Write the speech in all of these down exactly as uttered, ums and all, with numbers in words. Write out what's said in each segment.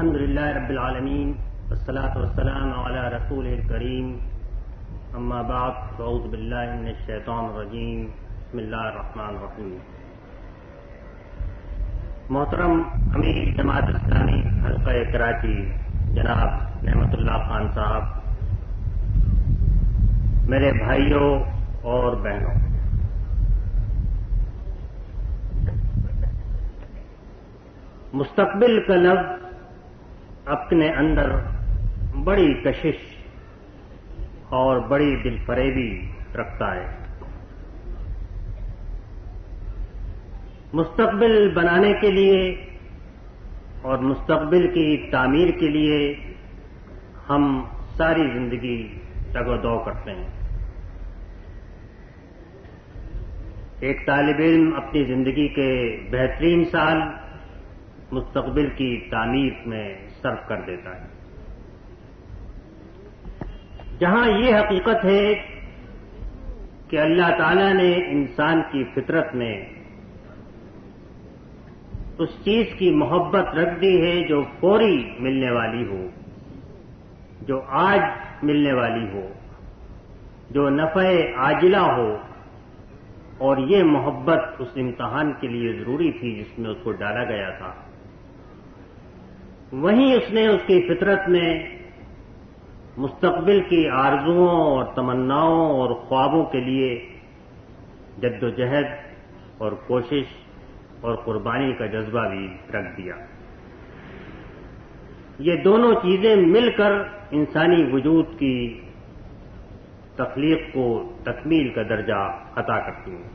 الحمد للہ رب العالمین والصلاة والسلام علی رسول الکریم اما بعد فاعوذ باللہ من الشیطان الرجیم بسم اللہ الرحمن الرحیم. محترم امیر جماعت اسلامی حلقہ کراچی جناب نعمت اللہ خان صاحب، میرے بھائیوں اور بہنوں، مستقبل کا لفظ اپنے اندر بڑی کشش اور بڑی دل فریبی رکھتا ہے. مستقبل بنانے کے لیے اور مستقبل کی تعمیر کے لیے ہم ساری زندگی تگ و دو کرتے ہیں. ایک طالب علم اپنی زندگی کے بہترین سال مستقبل کی تعمیر میں صرف کر دیتا ہے. جہاں یہ حقیقت ہے کہ اللہ تعالی نے انسان کی فطرت میں اس چیز کی محبت رکھ دی ہے جو فوری ملنے والی ہو، جو آج ملنے والی ہو، جو نفع عاجلہ ہو، اور یہ محبت اس امتحان کے لیے ضروری تھی جس میں اس کو ڈالا گیا تھا. وہیں اس نے اس کی فطرت میں مستقبل کی آرزوؤں اور تمناؤں اور خوابوں کے لیے جد و جہد اور کوشش اور قربانی کا جذبہ بھی رکھ دیا. یہ دونوں چیزیں مل کر انسانی وجود کی تخلیق کو تکمیل کا درجہ عطا کرتی ہیں.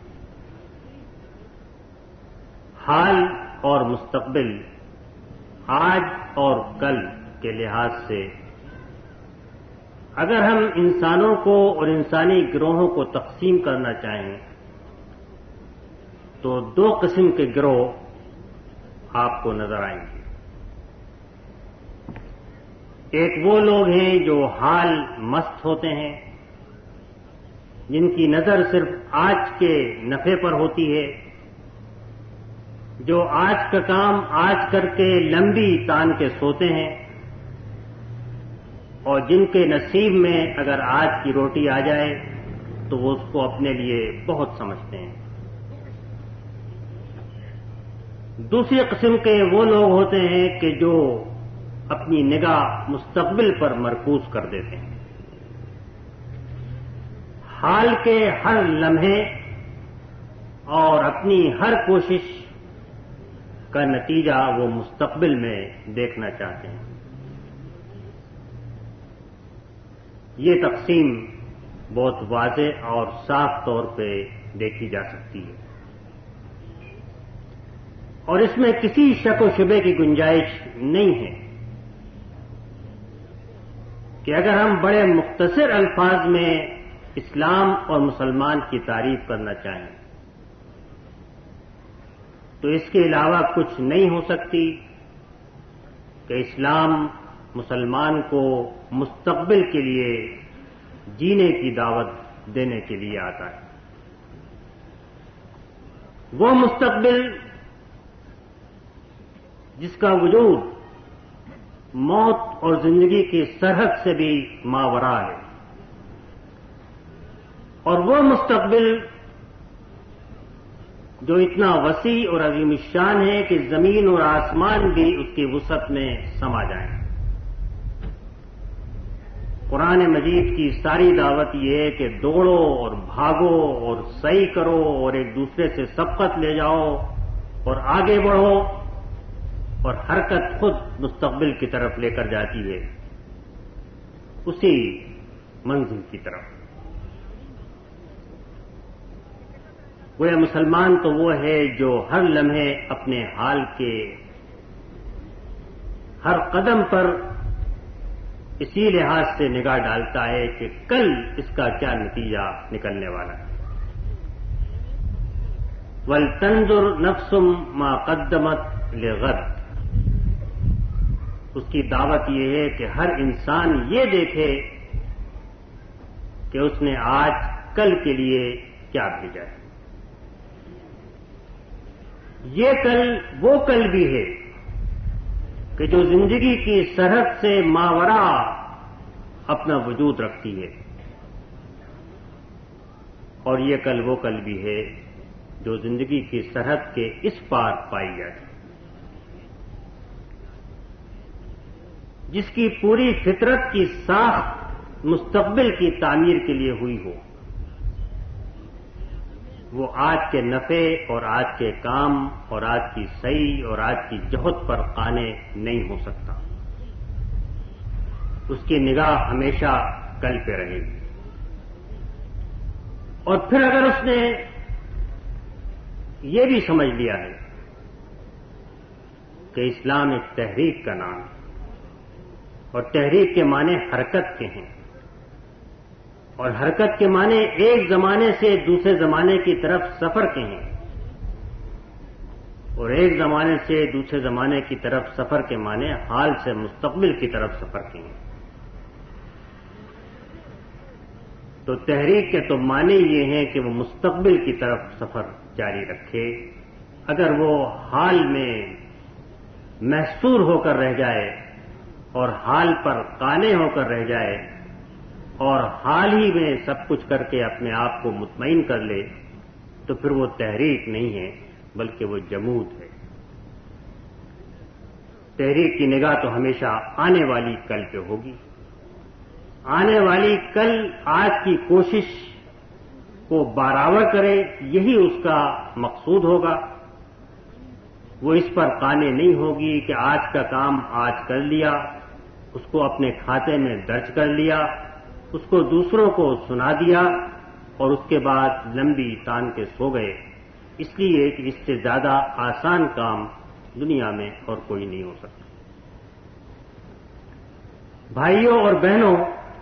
حال اور مستقبل آج اور کل کے لحاظ سے اگر ہم انسانوں کو اور انسانی گروہوں کو تقسیم کرنا چاہیں تو دو قسم کے گروہ آپ کو نظر آئیں گے. ایک وہ لوگ ہیں جو حال مست ہوتے ہیں، جن کی نظر صرف آج کے نفع پر ہوتی ہے، جو آج کا کام آج کر کے لمبی تان کے سوتے ہیں، اور جن کے نصیب میں اگر آج کی روٹی آ جائے تو وہ اس کو اپنے لیے بہت سمجھتے ہیں. دوسری قسم کے وہ لوگ ہوتے ہیں کہ جو اپنی نگاہ مستقبل پر مرکوز کر دیتے ہیں. حال کے ہر لمحے اور اپنی ہر کوشش کا نتیجہ وہ مستقبل میں دیکھنا چاہتے ہیں. یہ تقسیم بہت واضح اور صاف طور پہ دیکھی جا سکتی ہے، اور اس میں کسی شک و شبے کی گنجائش نہیں ہے کہ اگر ہم بڑے مختصر الفاظ میں اسلام اور مسلمان کی تعریف کرنا چاہیں تو اس کے علاوہ کچھ نہیں ہو سکتی کہ اسلام مسلمان کو مستقبل کے لیے جینے کی دعوت دینے کے لیے آتا ہے. وہ مستقبل جس کا وجود موت اور زندگی کی سرحد سے بھی ماورا ہے، اور وہ مستقبل جو اتنا وسیع اور عظیم الشان ہے کہ زمین اور آسمان بھی اس کی وسعت میں سما جائیں. قرآن مجید کی ساری دعوت یہ ہے کہ دوڑو اور بھاگو اور سعی کرو اور ایک دوسرے سے سبقت لے جاؤ اور آگے بڑھو، اور حرکت خود مستقبل کی طرف لے کر جاتی ہے، اسی منزل کی طرف. وہ مسلمان تو وہ ہے جو ہر لمحے اپنے حال کے ہر قدم پر اسی لحاظ سے نگاہ ڈالتا ہے کہ کل اس کا کیا نتیجہ نکلنے والا ہے. وَلْتَنْظُرْ نَفْسٌ مَا قَدَّمَتْ لِغَدٍ. اس کی دعوت یہ ہے کہ ہر انسان یہ دیکھے کہ اس نے آج کل کے لیے کیا بھیجا ہے. یہ کل وہ کل بھی ہے کہ جو زندگی کی سرحد سے ماورا اپنا وجود رکھتی ہے، اور یہ کل وہ کل بھی ہے جو زندگی کی سرحد کے اس پار پائی جاتی ہے، جس کی پوری فطرت کی ساخت مستقبل کی تعمیر کے لیے ہوئی ہو، وہ آج کے نفع اور آج کے کام اور آج کی سعی اور آج کی جہد پر قانے نہیں ہو سکتا، اس کی نگاہ ہمیشہ کل پہ رہے گی۔ اور پھر اگر اس نے یہ بھی سمجھ لیا ہے کہ اسلام ایک تحریک کا نام ہے اور تحریک کے معنی حرکت کے ہیں، اور حرکت کے معنی ایک زمانے سے دوسرے زمانے کی طرف سفر کے ہیں، اور ایک زمانے سے دوسرے زمانے کی طرف سفر کے معنی حال سے مستقبل کی طرف سفر کے ہیں، تو تحریک کے تو معنی یہ ہیں کہ وہ مستقبل کی طرف سفر جاری رکھے۔ اگر وہ حال میں محصور ہو کر رہ جائے اور حال پر قانے ہو کر رہ جائے اور حال ہی میں سب کچھ کر کے اپنے آپ کو مطمئن کر لے، تو پھر وہ تحریک نہیں ہے بلکہ وہ جمود ہے۔ تحریک کی نگاہ تو ہمیشہ آنے والی کل پہ ہوگی، آنے والی کل آج کی کوشش کو برآور کرے، یہی اس کا مقصود ہوگا۔ وہ اس پر قانے نہیں ہوگی کہ آج کا کام آج کر لیا، اس کو اپنے کھاتے میں درج کر لیا، اس کو دوسروں کو سنا دیا اور اس کے بعد لمبی تان کے سو گئے، اس لیے کہ اس سے زیادہ آسان کام دنیا میں اور کوئی نہیں ہو سکتا۔ بھائیوں اور بہنوں،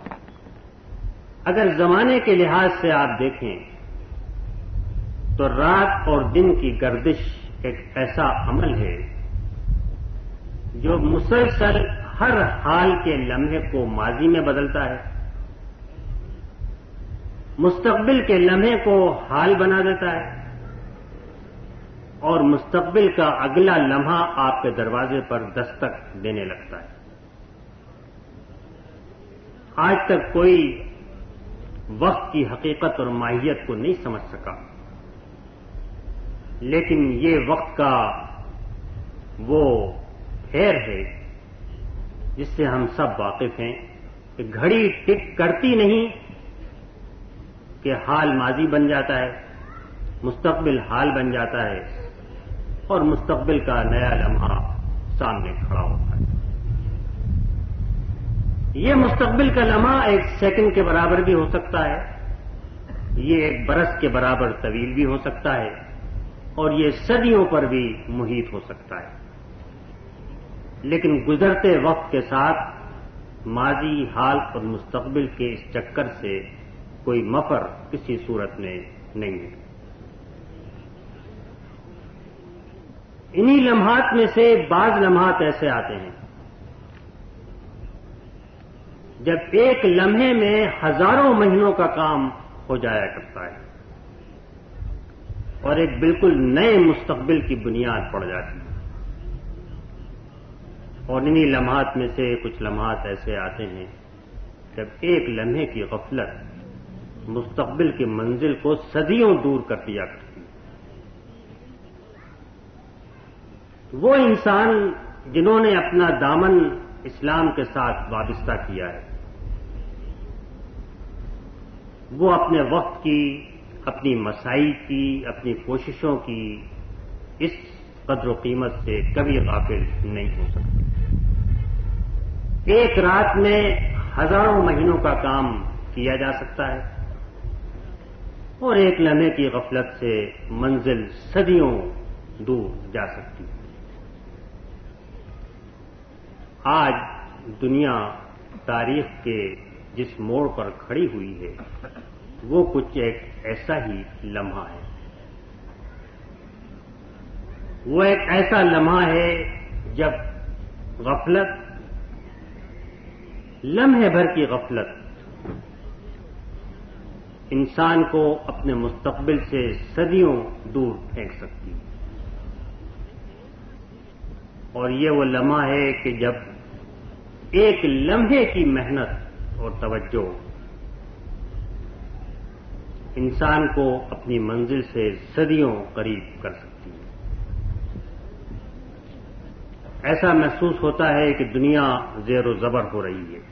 اگر زمانے کے لحاظ سے آپ دیکھیں تو رات اور دن کی گردش ایک ایسا عمل ہے جو مسلسل ہر حال کے لمحے کو ماضی میں بدلتا ہے، مستقبل کے لمحے کو حال بنا دیتا ہے، اور مستقبل کا اگلا لمحہ آپ کے دروازے پر دستک دینے لگتا ہے۔ آج تک کوئی وقت کی حقیقت اور ماہیت کو نہیں سمجھ سکا، لیکن یہ وقت کا وہ پھیر ہے جس سے ہم سب واقف ہیں کہ گھڑی ٹک کرتی نہیں کہ حال ماضی بن جاتا ہے، مستقبل حال بن جاتا ہے، اور مستقبل کا نیا لمحہ سامنے کھڑا ہوتا ہے۔ یہ مستقبل کا لمحہ ایک سیکنڈ کے برابر بھی ہو سکتا ہے، یہ ایک برس کے برابر طویل بھی ہو سکتا ہے، اور یہ صدیوں پر بھی محیط ہو سکتا ہے، لیکن گزرتے وقت کے ساتھ ماضی، حال اور مستقبل کے اس چکر سے کوئی مفر کسی صورت میں نہیں ہے۔ انہی لمحات میں سے بعض لمحات ایسے آتے ہیں جب ایک لمحے میں ہزاروں مہینوں کا کام ہو جایا کرتا ہے اور ایک بالکل نئے مستقبل کی بنیاد پڑ جاتی ہے۔ اور انہی لمحات میں سے کچھ لمحات ایسے آتے ہیں جب ایک لمحے کی غفلت مستقبل کی منزل کو صدیوں دور کر دیا کرتی ہے۔ وہ انسان جنہوں نے اپنا دامن اسلام کے ساتھ وابستہ کیا ہے، وہ اپنے وقت کی، اپنی مساعی کی، اپنی کوششوں کی اس قدر و قیمت سے کبھی غافل نہیں ہو سکتے۔ ایک رات میں ہزاروں مہینوں کا کام کیا جا سکتا ہے، اور ایک لمحے کی غفلت سے منزل صدیوں دور جا سکتی ہے۔ آج دنیا تاریخ کے جس موڑ پر کھڑی ہوئی ہے وہ کچھ ایک ایسا ہی لمحہ ہے۔ وہ ایک ایسا لمحہ ہے جب غفلت، لمحے بھر کی غفلت انسان کو اپنے مستقبل سے صدیوں دور پھینک سکتی ہے، اور یہ وہ لمحہ ہے کہ جب ایک لمحے کی محنت اور توجہ انسان کو اپنی منزل سے صدیوں قریب کر سکتی ہے۔ ایسا محسوس ہوتا ہے کہ دنیا زیر و زبر ہو رہی ہے،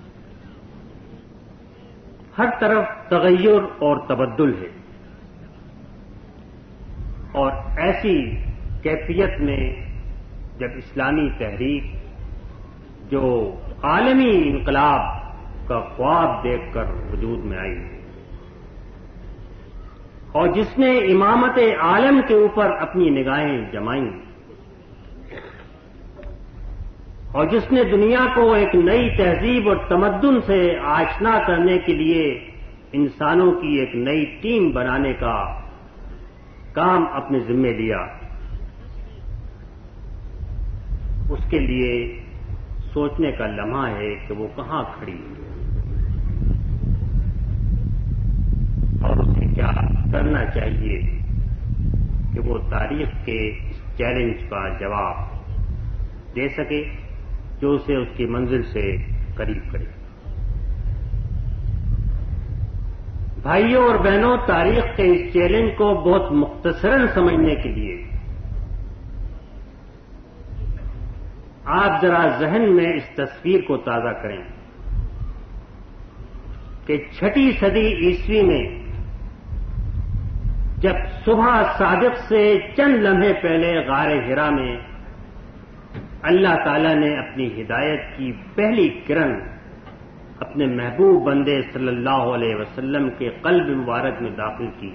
ہر طرف تغیر اور تبدل ہے، اور ایسی کیفیت میں جب اسلامی تحریک جو عالمی انقلاب کا خواب دیکھ کر وجود میں آئی اور جس نے امامت عالم کے اوپر اپنی نگاہیں جمائیں اور جس نے دنیا کو ایک نئی تہذیب اور تمدن سے آشنا کرنے کے لیے انسانوں کی ایک نئی ٹیم بنانے کا کام اپنے ذمہ لیا، اس کے لیے سوچنے کا لمحہ ہے کہ وہ کہاں کھڑی ہے اور اسے کیا کرنا چاہیے کہ وہ تاریخ کے اس چیلنج کا جواب دے سکے جو اسے اس کی منزل سے قریب کرے۔ بھائیوں اور بہنوں، تاریخ کے اس چیلنج کو بہت مختصراً سمجھنے کے لیے آپ ذرا ذہن میں اس تصویر کو تازہ کریں کہ چھٹی صدی عیسوی میں جب صبح صادق سے چند لمحے پہلے غار حرا میں اللہ تعالی نے اپنی ہدایت کی پہلی کرن اپنے محبوب بندے صلی اللہ علیہ وسلم کے قلب مبارک میں داخل کی،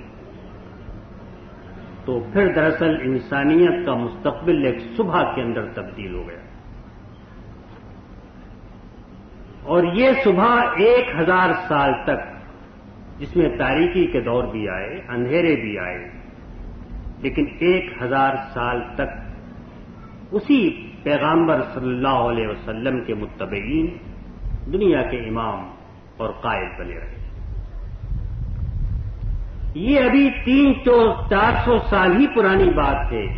تو پھر دراصل انسانیت کا مستقبل ایک صبح کے اندر تبدیل ہو گیا، اور یہ صبح ایک ہزار سال تک، جس میں تاریکی کے دور بھی آئے، اندھیرے بھی آئے، لیکن ایک ہزار سال تک اسی پیغامبر صلی اللہ علیہ وسلم کے متبعین دنیا کے امام اور قائد بنے رہے۔ یہ ابھی تین سو چار سو سال ہی پرانی بات ہے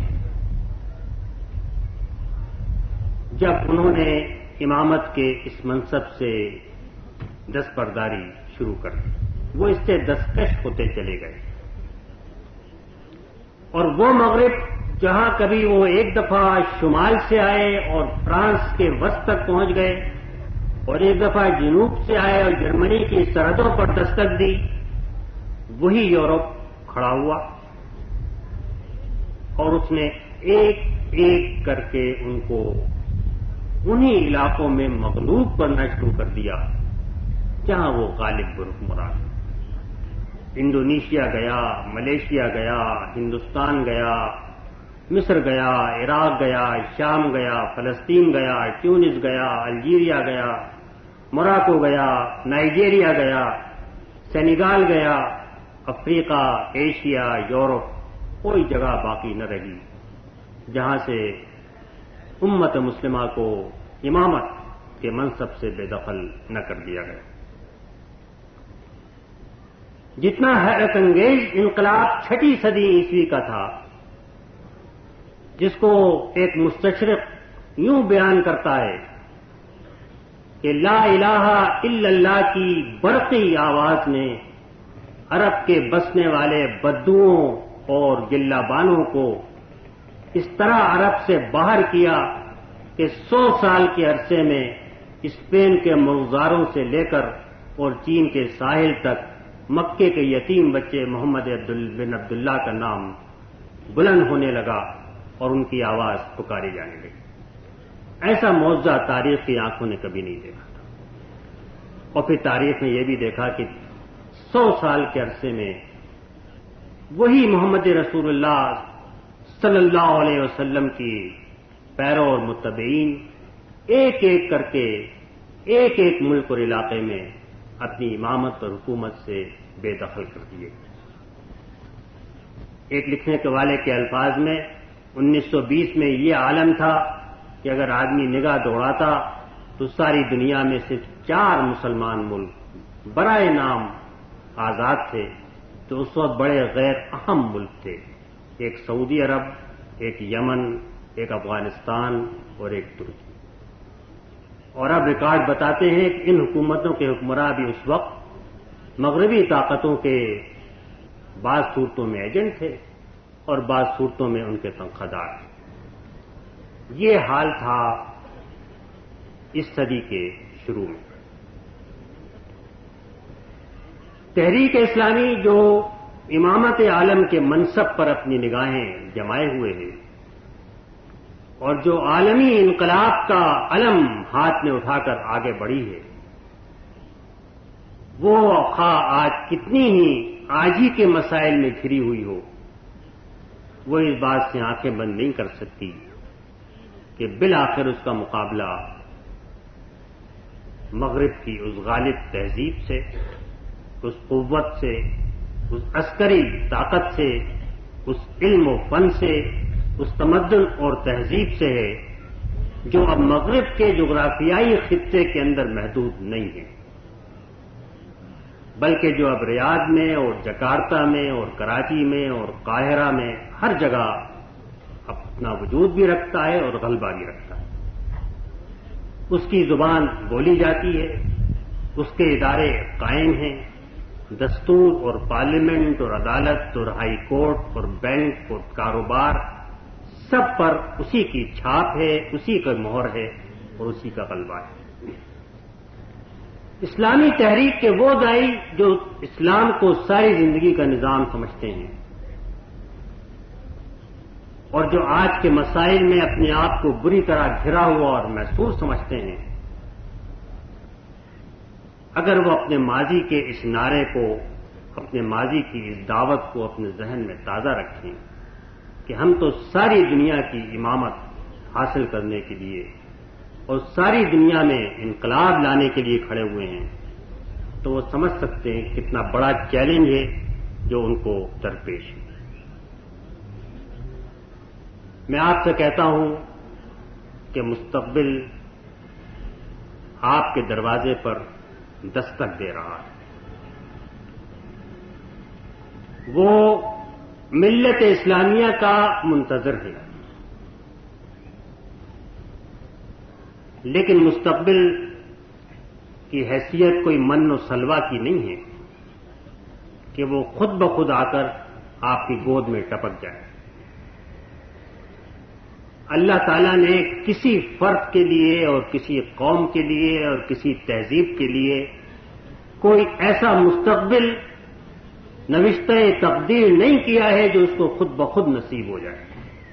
جب انہوں نے امامت کے اس منصب سے دستبرداری شروع کر دی، وہ اس سے دستکش ہوتے چلے گئے، اور وہ مغرب جہاں کبھی وہ ایک دفعہ شمال سے آئے اور فرانس کے وسط تک پہنچ گئے، اور ایک دفعہ جنوب سے آئے اور جرمنی کی سرحدوں پر دستک دی، وہی یورپ کھڑا ہوا اور اس نے ایک ایک کر کے ان کو انہی علاقوں میں مغلوب کرنا شروع کر دیا جہاں وہ غالب برحکمران۔ انڈونیشیا گیا، ملیشیا گیا، ہندوستان گیا، مصر گیا، عراق گیا، شام گیا، فلسطین گیا، ٹیونس گیا، الجیریا گیا، موراکو گیا، نائجیریا گیا، سینیگال گیا، افریقہ، ایشیا، یورپ، کوئی جگہ باقی نہ رہی جہاں سے امت مسلمہ کو امامت کے منصب سے بے دخل نہ کر دیا گیا۔ جتنا حیرت انگیز انقلاب چھٹی صدی عیسوی کا تھا، جس کو ایک مستشرق یوں بیان کرتا ہے کہ لا الہ الا اللہ کی برقی آواز نے عرب کے بسنے والے بدوؤں اور گلہ بانوں کو اس طرح عرب سے باہر کیا کہ سو سال کے عرصے میں اسپین کے مغزاروں سے لے کر اور چین کے ساحل تک مکے کے یتیم بچے محمد بن عبداللہ کا نام بلند ہونے لگا اور ان کی آواز پکاری جانے لگی۔ ایسا معجزہ تاریخ کی آنکھوں نے کبھی نہیں دیکھا تھا، اور پھر تاریخ نے یہ بھی دیکھا کہ سو سال کے عرصے میں وہی محمد رسول اللہ صلی اللہ علیہ وسلم کی پیرو اور متبعین ایک ایک کر کے ایک ایک ملک اور علاقے میں اپنی امامت اور حکومت سے بے دخل کر دیے۔ ایک لکھنے کے والے کے الفاظ میں انیس سو بیس میں یہ عالم تھا کہ اگر آدمی نگاہ دوڑاتا تو ساری دنیا میں صرف چار مسلمان ملک برائے نام آزاد تھے، تو اس وقت بڑے غیر اہم ملک تھے، ایک سعودی عرب، ایک یمن، ایک افغانستان اور ایک ترکی. اور اب ریکارڈ بتاتے ہیں کہ ان حکومتوں کے حکمراں بھی اس وقت مغربی طاقتوں کے بعض صورتوں میں ایجنٹ تھے اور بعض صورتوں میں ان کے تنخواہ تھے. یہ حال تھا اس صدی کے شروع میں. تحریک اسلامی جو امامت عالم کے منصب پر اپنی نگاہیں جمائے ہوئے ہے اور جو عالمی انقلاب کا علم ہاتھ میں اٹھا کر آگے بڑھی ہے، وہ خواہ آج کتنی ہی آجی کے مسائل میں گھری ہوئی ہو، وہ اس بات سے آنکھیں بند نہیں کر سکتی کہ بالآخر اس کا مقابلہ مغرب کی اس غالب تہذیب سے، اس قوت سے، اس عسکری طاقت سے، اس علم و فن سے، اس تمدن اور تہذیب سے ہے جو اب مغرب کے جغرافیائی خطے کے اندر محدود نہیں ہے، بلکہ جو اب ریاض میں اور جکارتہ میں اور کراچی میں اور قاہرہ میں ہر جگہ اپنا وجود بھی رکھتا ہے اور غلبہ بھی رکھتا ہے. اس کی زبان بولی جاتی ہے، اس کے ادارے قائم ہیں، دستور اور پارلیمنٹ اور عدالت اور ہائی کورٹ اور بینک اور کاروبار سب پر اسی کی چھاپ ہے، اسی کا مہر ہے اور اسی کا غلبہ ہے. اسلامی تحریک کے وہ دائی جو اسلام کو ساری زندگی کا نظام سمجھتے ہیں اور جو آج کے مسائل میں اپنے آپ کو بری طرح گھرا ہوا اور محسوس سمجھتے ہیں، اگر وہ اپنے ماضی کے اس نعرے کو، اپنے ماضی کی اس دعوت کو اپنے ذہن میں تازہ رکھیں کہ ہم تو ساری دنیا کی امامت حاصل کرنے کے لیے اور ساری دنیا میں انقلاب لانے کے لیے کھڑے ہوئے ہیں، تو وہ سمجھ سکتے ہیں کتنا بڑا چیلنج ہے جو ان کو درپیش ہے. میں آپ سے کہتا ہوں کہ مستقبل آپ کے دروازے پر دستک دے رہا ہے. وہ ملت اسلامیہ کا منتظر ہے، لیکن مستقبل کی حیثیت کوئی من و سلوا کی نہیں ہے کہ وہ خود بخود آ کر آپ کی گود میں ٹپک جائے. اللہ تعالیٰ نے کسی فرد کے لیے اور کسی قوم کے لیے اور کسی تہذیب کے لیے کوئی ایسا مستقبل نوشتہ تقدیر نہیں کیا ہے جو اس کو خود بخود نصیب ہو جائے.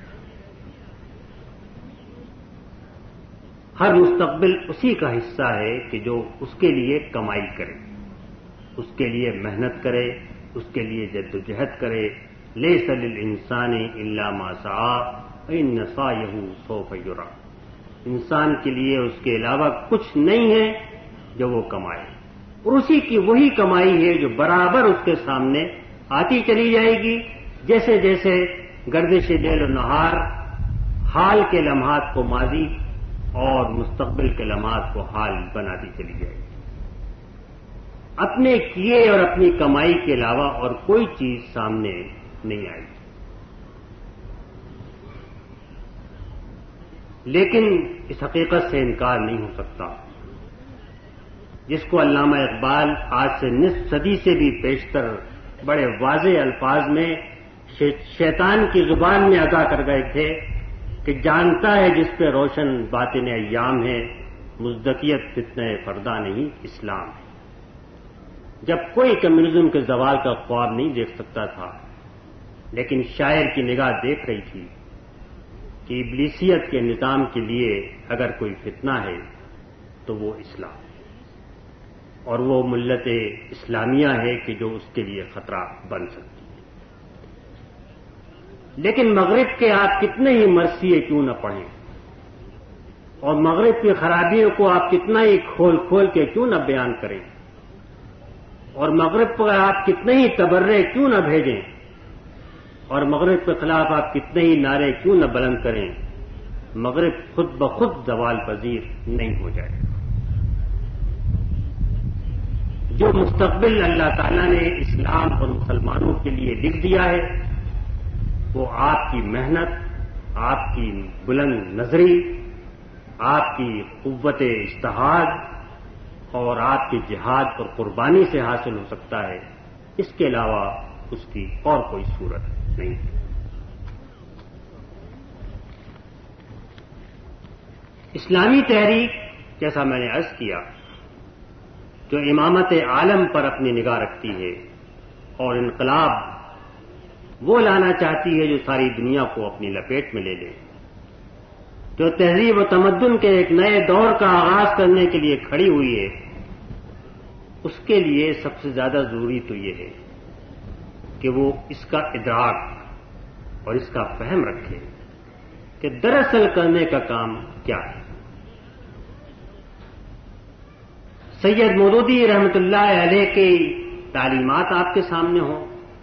ہر مستقبل اسی کا حصہ ہے کہ جو اس کے لیے کمائی کرے، اس کے لیے محنت کرے، اس کے لیے جد و جہد کرے. لیس للانسان الا ما سعى وان سعيه سوف يرى. انسان کے لیے اس کے علاوہ کچھ نہیں ہے جو وہ کمائے، اور اسی کی وہی کمائی ہے جو برابر اس کے سامنے آتی چلی جائے گی، جیسے جیسے گردش لیل و نہار حال کے لمحات کو ماضی اور مستقبل کے لمحات کو حال بناتی چلی جائے گی. اپنے کیے اور اپنی کمائی کے علاوہ اور کوئی چیز سامنے نہیں آئے گی. لیکن اس حقیقت سے انکار نہیں ہو سکتا جس کو علامہ اقبال آج سے نصف صدی سے بھی بیشتر بڑے واضح الفاظ میں شیطان کی زبان میں ادا کر گئے تھے کہ جانتا ہے جس پہ روشن باطن ایام ہے، مزدکیت فتنہ فردا نہیں اسلام ہے. جب کوئی کمیونزم کے زوال کا خواب نہیں دیکھ سکتا تھا، لیکن شاعر کی نگاہ دیکھ رہی تھی کہ ابلیسیت کے نظام کے لیے اگر کوئی فتنہ ہے تو وہ اسلام، اور وہ ملت اسلامیہ ہے کہ جو اس کے لیے خطرہ بن سکتی ہے. لیکن مغرب کے آپ کتنے ہی مرثیے کیوں نہ پڑھیں اور مغرب کی خرابیوں کو آپ کتنا ہی کھول کھول کے کیوں نہ بیان کریں اور مغرب پر آپ کتنے ہی تبرے کیوں نہ بھیجیں اور مغرب کے خلاف آپ کتنے ہی نعرے کیوں نہ بلند کریں، مغرب خود بخود زوال پذیر نہیں ہو جائے. جو مستقبل اللہ تعالیٰ نے اسلام اور مسلمانوں کے لیے لکھ دیا ہے وہ آپ کی محنت، آپ کی بلند نظری، آپ کی قوت اجتہاد اور آپ کی جہاد اور قربانی سے حاصل ہو سکتا ہے، اس کے علاوہ اس کی اور کوئی صورت نہیں ہے۔ اسلامی تحریک، جیسا میں نے عرض کیا، جو امامت عالم پر اپنی نگاہ رکھتی ہے اور انقلاب وہ لانا چاہتی ہے جو ساری دنیا کو اپنی لپیٹ میں لے لے، جو تہذیب و تمدن کے ایک نئے دور کا آغاز کرنے کے لیے کھڑی ہوئی ہے، اس کے لیے سب سے زیادہ ضروری تو یہ ہے کہ وہ اس کا ادراک اور اس کا فہم رکھے کہ دراصل کرنے کا کام کیا ہے۔ سید مودودی رحمت اللہ علیہ کی تعلیمات آپ کے سامنے ہوں،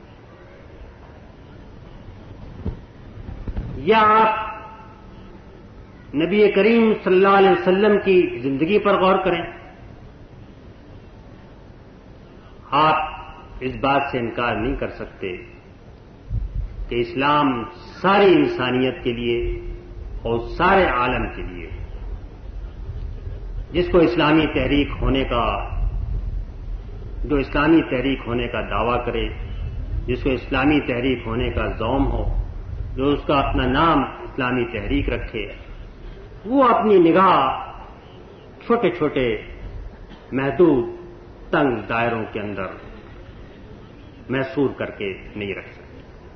یا آپ نبی کریم صلی اللہ علیہ وسلم کی زندگی پر غور کریں، آپ اس بات سے انکار نہیں کر سکتے کہ اسلام ساری انسانیت کے لیے اور سارے عالم کے لیے، جس کو اسلامی تحریک ہونے کا جو اسلامی تحریک ہونے کا دعویٰ کرے، جس کو اسلامی تحریک ہونے کا زوم ہو، جو اس کا اپنا نام اسلامی تحریک رکھے، وہ اپنی نگاہ چھوٹے چھوٹے محدود تنگ دائروں کے اندر محصور کر کے نہیں رکھ سکتے۔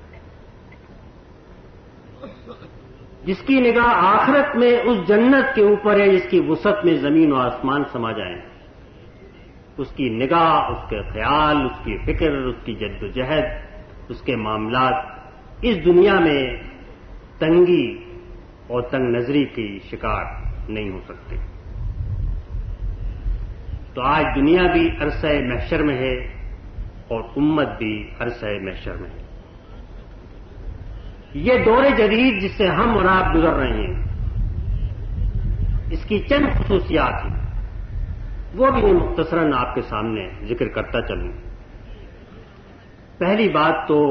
جس کی نگاہ آخرت میں اس جنت کے اوپر ہے جس کی وسعت میں زمین و آسمان سما جائیں، اس کی نگاہ، اس کے خیال، اس کی فکر، اس کی جد و جہد، اس کے معاملات اس دنیا میں تنگی اور تنگ نظری کی شکار نہیں ہو سکتے۔ تو آج دنیا بھی عرصہ محشر میں ہے اور امت بھی عرصہ محشر میں ہے۔ یہ دور جدید جس سے ہم اور آپ گزر رہے ہیں، اس کی چند خصوصیات ہیں، وہ بھی مختصراً آپ کے سامنے ذکر کرتا چلوں۔ پہلی بات تو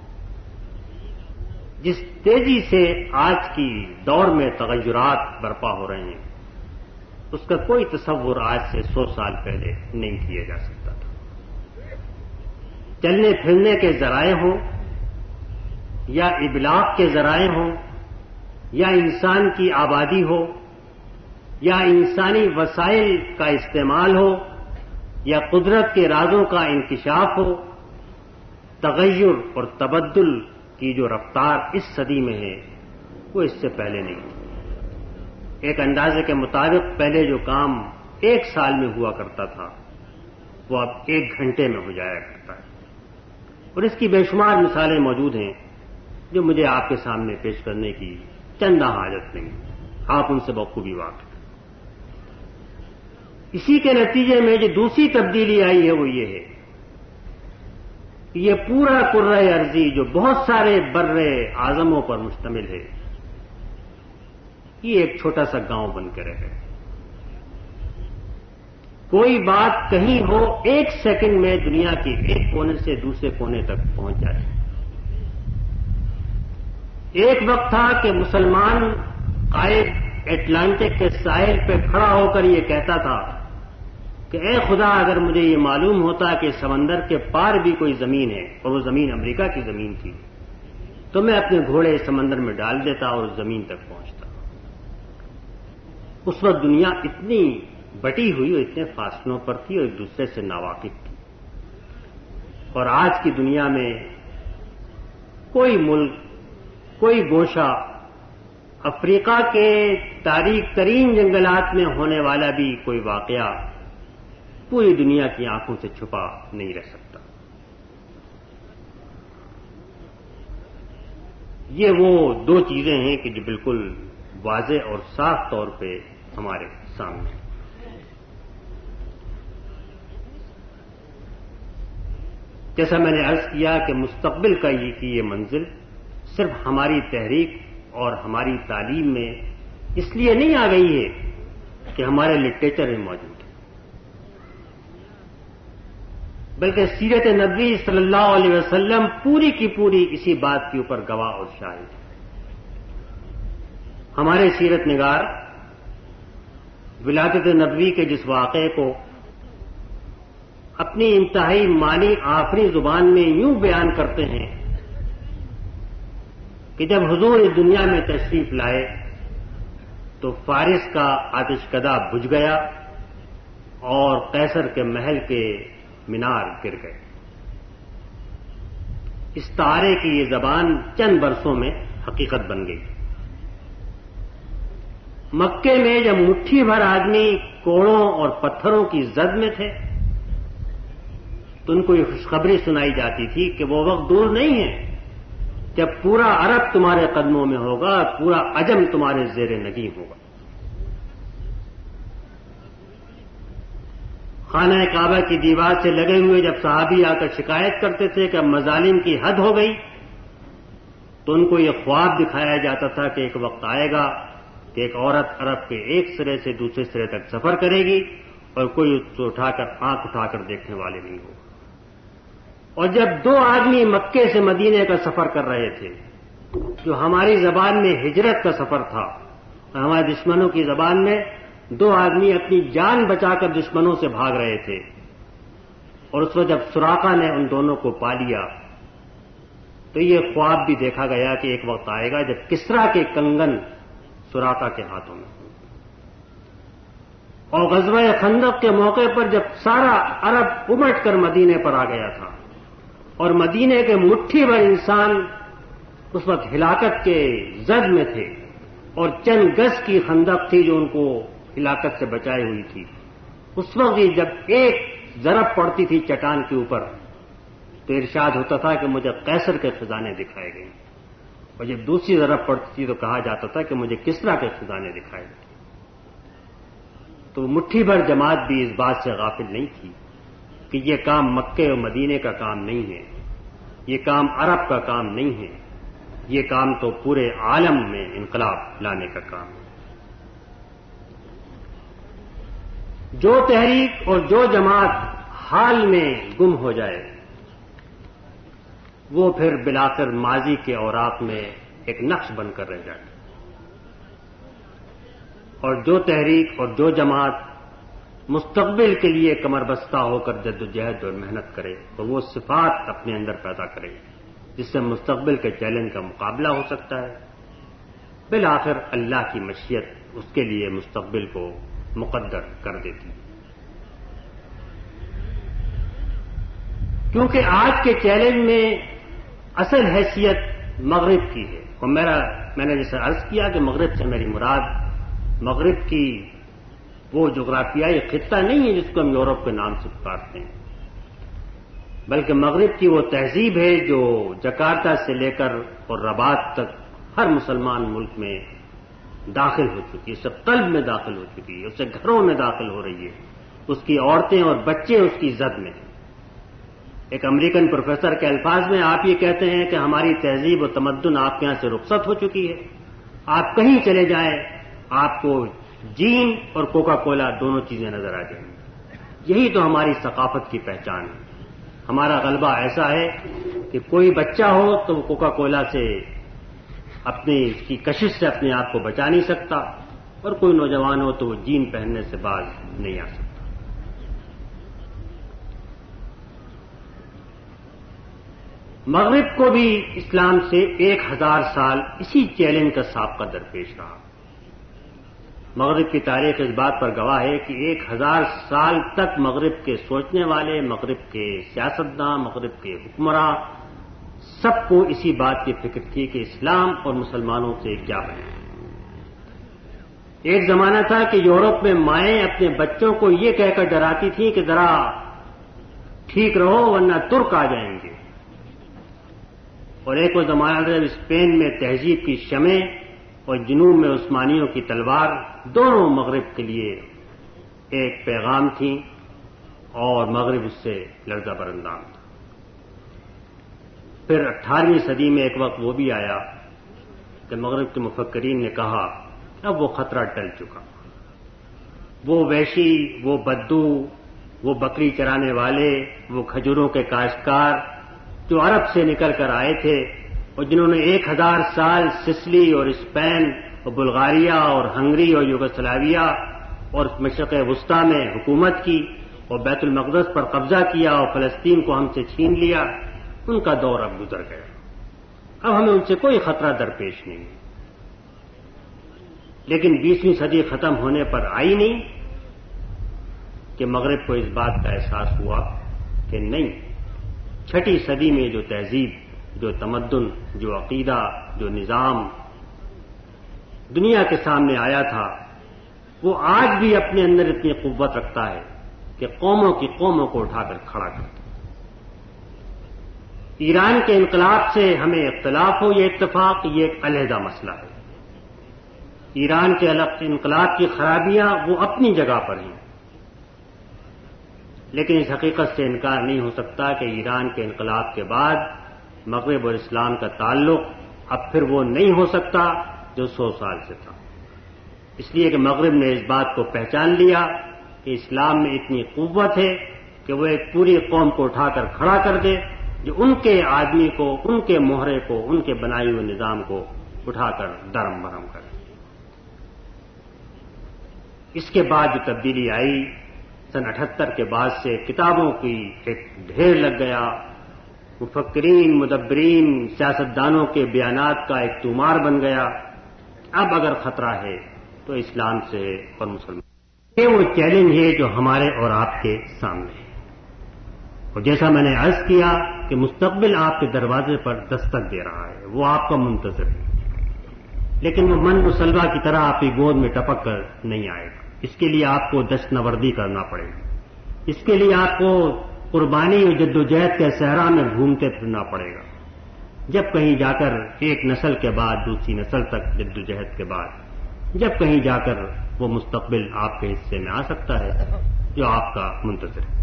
جس تیزی سے آج کی دور میں تغیرات برپا ہو رہے ہیں، اس کا کوئی تصور آج سے سو سال پہلے نہیں کیا جا سکتا تھا۔ چلنے پھرنے کے ذرائع ہوں یا ابلاغ کے ذرائع ہوں یا انسان کی آبادی ہو یا انسانی وسائل کا استعمال ہو یا قدرت کے رازوں کا انکشاف ہو، تغیر اور تبدل کی جو رفتار اس صدی میں ہے وہ اس سے پہلے نہیں تھی۔ ایک اندازے کے مطابق پہلے جو کام ایک سال میں ہوا کرتا تھا وہ اب ایک گھنٹے میں ہو جایا کرتا ہے، اور اس کی بے شمار مثالیں موجود ہیں جو مجھے آپ کے سامنے پیش کرنے کی چندہ حاجت نہیں، آپ ان سے بخوبی واقف ہیں۔ اسی کے نتیجے میں جو دوسری تبدیلی آئی ہے وہ یہ ہے کہ یہ پورا کرۂ ارضی جو بہت سارے بر اعظموں پر مشتمل ہے، یہ ایک چھوٹا سا گاؤں بن کے رہ گئے۔ کوئی بات کہیں ہو ایک سیکنڈ میں دنیا کے ایک کونے سے دوسرے کونے تک پہنچ جائے۔ ایک وقت تھا کہ مسلمان قائد اٹلانٹک کے ساحل پہ کھڑا ہو کر یہ کہتا تھا کہ اے خدا، اگر مجھے یہ معلوم ہوتا کہ سمندر کے پار بھی کوئی زمین ہے اور وہ زمین امریکہ کی زمین تھی تو میں اپنے گھوڑے سمندر میں ڈال دیتا اور زمین تک پہنچتا۔ اس وقت دنیا اتنی بٹی ہوئی اور اتنے فاصلوں پر تھی اور ایک دوسرے سے ناواقف تھی، اور آج کی دنیا میں کوئی ملک، کوئی گوشہ، افریقہ کے تاریک ترین جنگلات میں ہونے والا بھی کوئی واقعہ پوری دنیا کی آنکھوں سے چھپا نہیں رہ سکتا۔ یہ وہ دو چیزیں ہیں کہ جو بالکل واضح اور صاف طور پہ ہمارے سامنے ہیں۔ جیسا میں نے عرض کیا کہ مستقبل کا یہ کہ یہ منزل صرف ہماری تحریک اور ہماری تعلیم میں اس لیے نہیں آ گئی ہے کہ ہمارے لٹریچر میں موجود ہے، بلکہ سیرت نبوی صلی اللہ علیہ وسلم پوری کی پوری اسی بات کے اوپر گواہ اور شاہد ہے۔ ہمارے سیرت نگار ولادت نبوی کے جس واقعے کو اپنی انتہائی معنی آخری زبان میں یوں بیان کرتے ہیں کہ جب حضور اس دنیا میں تشریف لائے تو فارس کا آتش کدہ بجھ گیا اور قیصر کے محل کے مینار گر گئے. اس تارے کی یہ زبان چند برسوں میں حقیقت بن گئی. مکے میں جب مٹھی بھر آدمی کوڑوں اور پتھروں کی زد میں تھے تو ان کو یہ خوشخبری سنائی جاتی تھی کہ وہ وقت دور نہیں ہے جب پورا عرب تمہارے قدموں میں ہوگا اور پورا عجم تمہارے زیر نگین ہوگا. خانہ کعبہ کی دیوار سے لگے ہوئے جب صحابی آ کر شکایت کرتے تھے کہ اب مظالم کی حد ہو گئی تو ان کو یہ خواب دکھایا جاتا تھا کہ ایک وقت آئے گا کہ ایک عورت عرب کے ایک سرے سے دوسرے سرے تک سفر کرے گی اور کوئی اس کو اٹھا کر آنکھ اٹھا کر دیکھنے والے نہیں ہوگا. اور جب دو آدمی مکے سے مدینے کا سفر کر رہے تھے جو ہماری زبان میں ہجرت کا سفر تھا اور ہمارے دشمنوں کی زبان میں دو آدمی اپنی جان بچا کر دشمنوں سے بھاگ رہے تھے اور اس وقت جب سراقہ نے ان دونوں کو پا لیا تو یہ خواب بھی دیکھا گیا کہ ایک وقت آئے گا جب کسرا کے کنگن سراقہ کے ہاتھوں میں. اور غزوہ خندق کے موقع پر جب سارا عرب امٹ کر مدینے پر آ گیا تھا اور مدینے کے مٹھی بھر انسان اس وقت ہلاکت کے زد میں تھے اور چند گز کی خندق تھی جو ان کو ہلاکت سے بچائے ہوئی تھی. اس وقت ہی جب ایک ضرب پڑتی تھی چٹان کے اوپر تو ارشاد ہوتا تھا کہ مجھے قیصر کے خزانے دکھائے گئے اور جب دوسری ضرب پڑتی تھی تو کہا جاتا تھا کہ مجھے کسرا کے خزانے دکھائے گئے. تو مٹھی بھر جماعت بھی اس بات سے غافل نہیں تھی کہ یہ کام مکے اور مدینے کا کام نہیں ہے، یہ کام عرب کا کام نہیں ہے، یہ کام تو پورے عالم میں انقلاب لانے کا کام ہے. جو تحریک اور جو جماعت حال میں گم ہو جائے وہ پھر بلاخر ماضی کے اوراق میں ایک نقش بن کر رہ جائے، اور جو تحریک اور جو جماعت مستقبل کے لیے کمر بستہ ہو کر جد و جہد اور محنت کرے تو وہ صفات اپنے اندر پیدا کرے جس سے مستقبل کے چیلنج کا مقابلہ ہو سکتا ہے. بالآخر اللہ کی مشیت اس کے لیے مستقبل کو مقدر کر دیتی. کیونکہ آج کے چیلنج میں اصل حیثیت مغرب کی ہے، اور میرا میں نے جیسے عرض کیا کہ مغرب سے میری مراد مغرب کی وہ جغرافیائی خطہ نہیں ہے جس کو ہم یورپ کے نام سے پکارتے ہیں، بلکہ مغرب کی وہ تہذیب ہے جو جکارتہ سے لے کر اور رباط تک ہر مسلمان ملک میں داخل ہو چکی ہے، سب قلب میں داخل ہو چکی ہے، اس سے گھروں میں داخل ہو رہی ہے، اس کی عورتیں اور بچے اس کی زد میں ہیں. ایک امریکن پروفیسر کے الفاظ میں آپ یہ کہتے ہیں کہ ہماری تہذیب و تمدن آپ کے یہاں سے رخصت ہو چکی ہے. آپ کہیں چلے جائیں آپ کو جین اور کوکا کولا دونوں چیزیں نظر آ جائیں. یہی تو ہماری ثقافت کی پہچان ہے. ہمارا غلبہ ایسا ہے کہ کوئی بچہ ہو تو وہ کوکا کولا سے اپنی اس کی کشش سے اپنے آپ کو بچا نہیں سکتا، اور کوئی نوجوان ہو تو وہ جین پہننے سے باز نہیں آ سکتا. مغرب کو بھی اسلام سے ایک ہزار سال اسی چیلنج کا سابقہ درپیش رہا. مغرب کی تاریخ اس بات پر گواہ ہے کہ ایک ہزار سال تک مغرب کے سوچنے والے، مغرب کے سیاستداں، مغرب کے حکمراں سب کو اسی بات کی فکر تھی کہ اسلام اور مسلمانوں سے کیا بنے. ایک زمانہ تھا کہ یورپ میں مائیں اپنے بچوں کو یہ کہہ کر ڈراتی تھیں کہ ذرا ٹھیک رہو ورنہ ترک آ جائیں گے، اور ایک وہ زمانہ تھا اسپین میں تہذیب کی شمع اور جنوب میں عثمانیوں کی تلوار دونوں مغرب کے لیے ایک پیغام تھیں، اور مغرب اس سے لرزہ برندام تھا. پھر اٹھارہویں صدی میں ایک وقت وہ بھی آیا کہ مغرب کے مفکرین نے کہا اب وہ خطرہ ٹل چکا. وہ وحشی، وہ بدو، وہ بکری چرانے والے، وہ کھجوروں کے کاشتکار جو عرب سے نکل کر آئے تھے اور جنہوں نے ایک ہزار سال سسلی اور اسپین اور بلغاریہ اور ہنگری اور یوگوسلاویہ اور مشرق وسطیٰ میں حکومت کی اور بیت المقدس پر قبضہ کیا اور فلسطین کو ہم سے چھین لیا، ان کا دور اب گزر گیا۔ اب ہمیں ان سے کوئی خطرہ درپیش نہیں، لیکن بیسویں صدی ختم ہونے پر آئی نہیں کہ مغرب کو اس بات کا احساس ہوا کہ نہیں، چھٹی صدی میں جو تہذیب، جو تمدن، جو عقیدہ، جو نظام دنیا کے سامنے آیا تھا، وہ آج بھی اپنے اندر اتنی قوت رکھتا ہے کہ قوموں کی قوموں کو اٹھا کر کھڑا کرتا ہے۔ ایران کے انقلاب سے ہمیں اختلاف ہو، یہ اتفاق، یہ ایک علیحدہ مسئلہ ہے۔ ایران کے انقلاب کی خرابیاں وہ اپنی جگہ پر ہیں، لیکن اس حقیقت سے انکار نہیں ہو سکتا کہ ایران کے انقلاب کے بعد مغرب اور اسلام کا تعلق اب پھر وہ نہیں ہو سکتا جو سو سال سے تھا، اس لیے کہ مغرب نے اس بات کو پہچان لیا کہ اسلام میں اتنی قوت ہے کہ وہ ایک پوری قوم کو اٹھا کر کھڑا کر دے، جو ان کے آدمی کو، ان کے مہرے کو، ان کے بنائے ہوئے نظام کو اٹھا کر درم برہم کرے۔ اس کے بعد جو تبدیلی آئی سن اٹھہتر کے بعد سے کتابوں کی ایک ڈھیر لگ گیا، مفکرین، مدبرین، سیاستدانوں کے بیانات کا ایک تومار بن گیا۔ اب اگر خطرہ ہے تو اسلام سے ہے اور مسلمان۔ یہ وہ چیلنج ہے جو ہمارے اور آپ کے سامنے ہے، اور جیسا میں نے عرض کیا کہ مستقبل آپ کے دروازے پر دستک دے رہا ہے، وہ آپ کا منتظر ہے، لیکن وہ من مسلح کی طرح آپ کی گود میں ٹپک کر نہیں آئے گا۔ اس کے لیے آپ کو دشت نوردی کرنا پڑے گا، اس کے لیے آپ کو قربانی اور جدوجہد کے صحرا میں گھومتے پھرنا پڑے گا، جب کہیں جا کر ایک نسل کے بعد دوسری نسل تک جدوجہد کے بعد جب کہیں جا کر وہ مستقبل آپ کے حصے میں آ سکتا ہے جو آپ کا منتظر ہے۔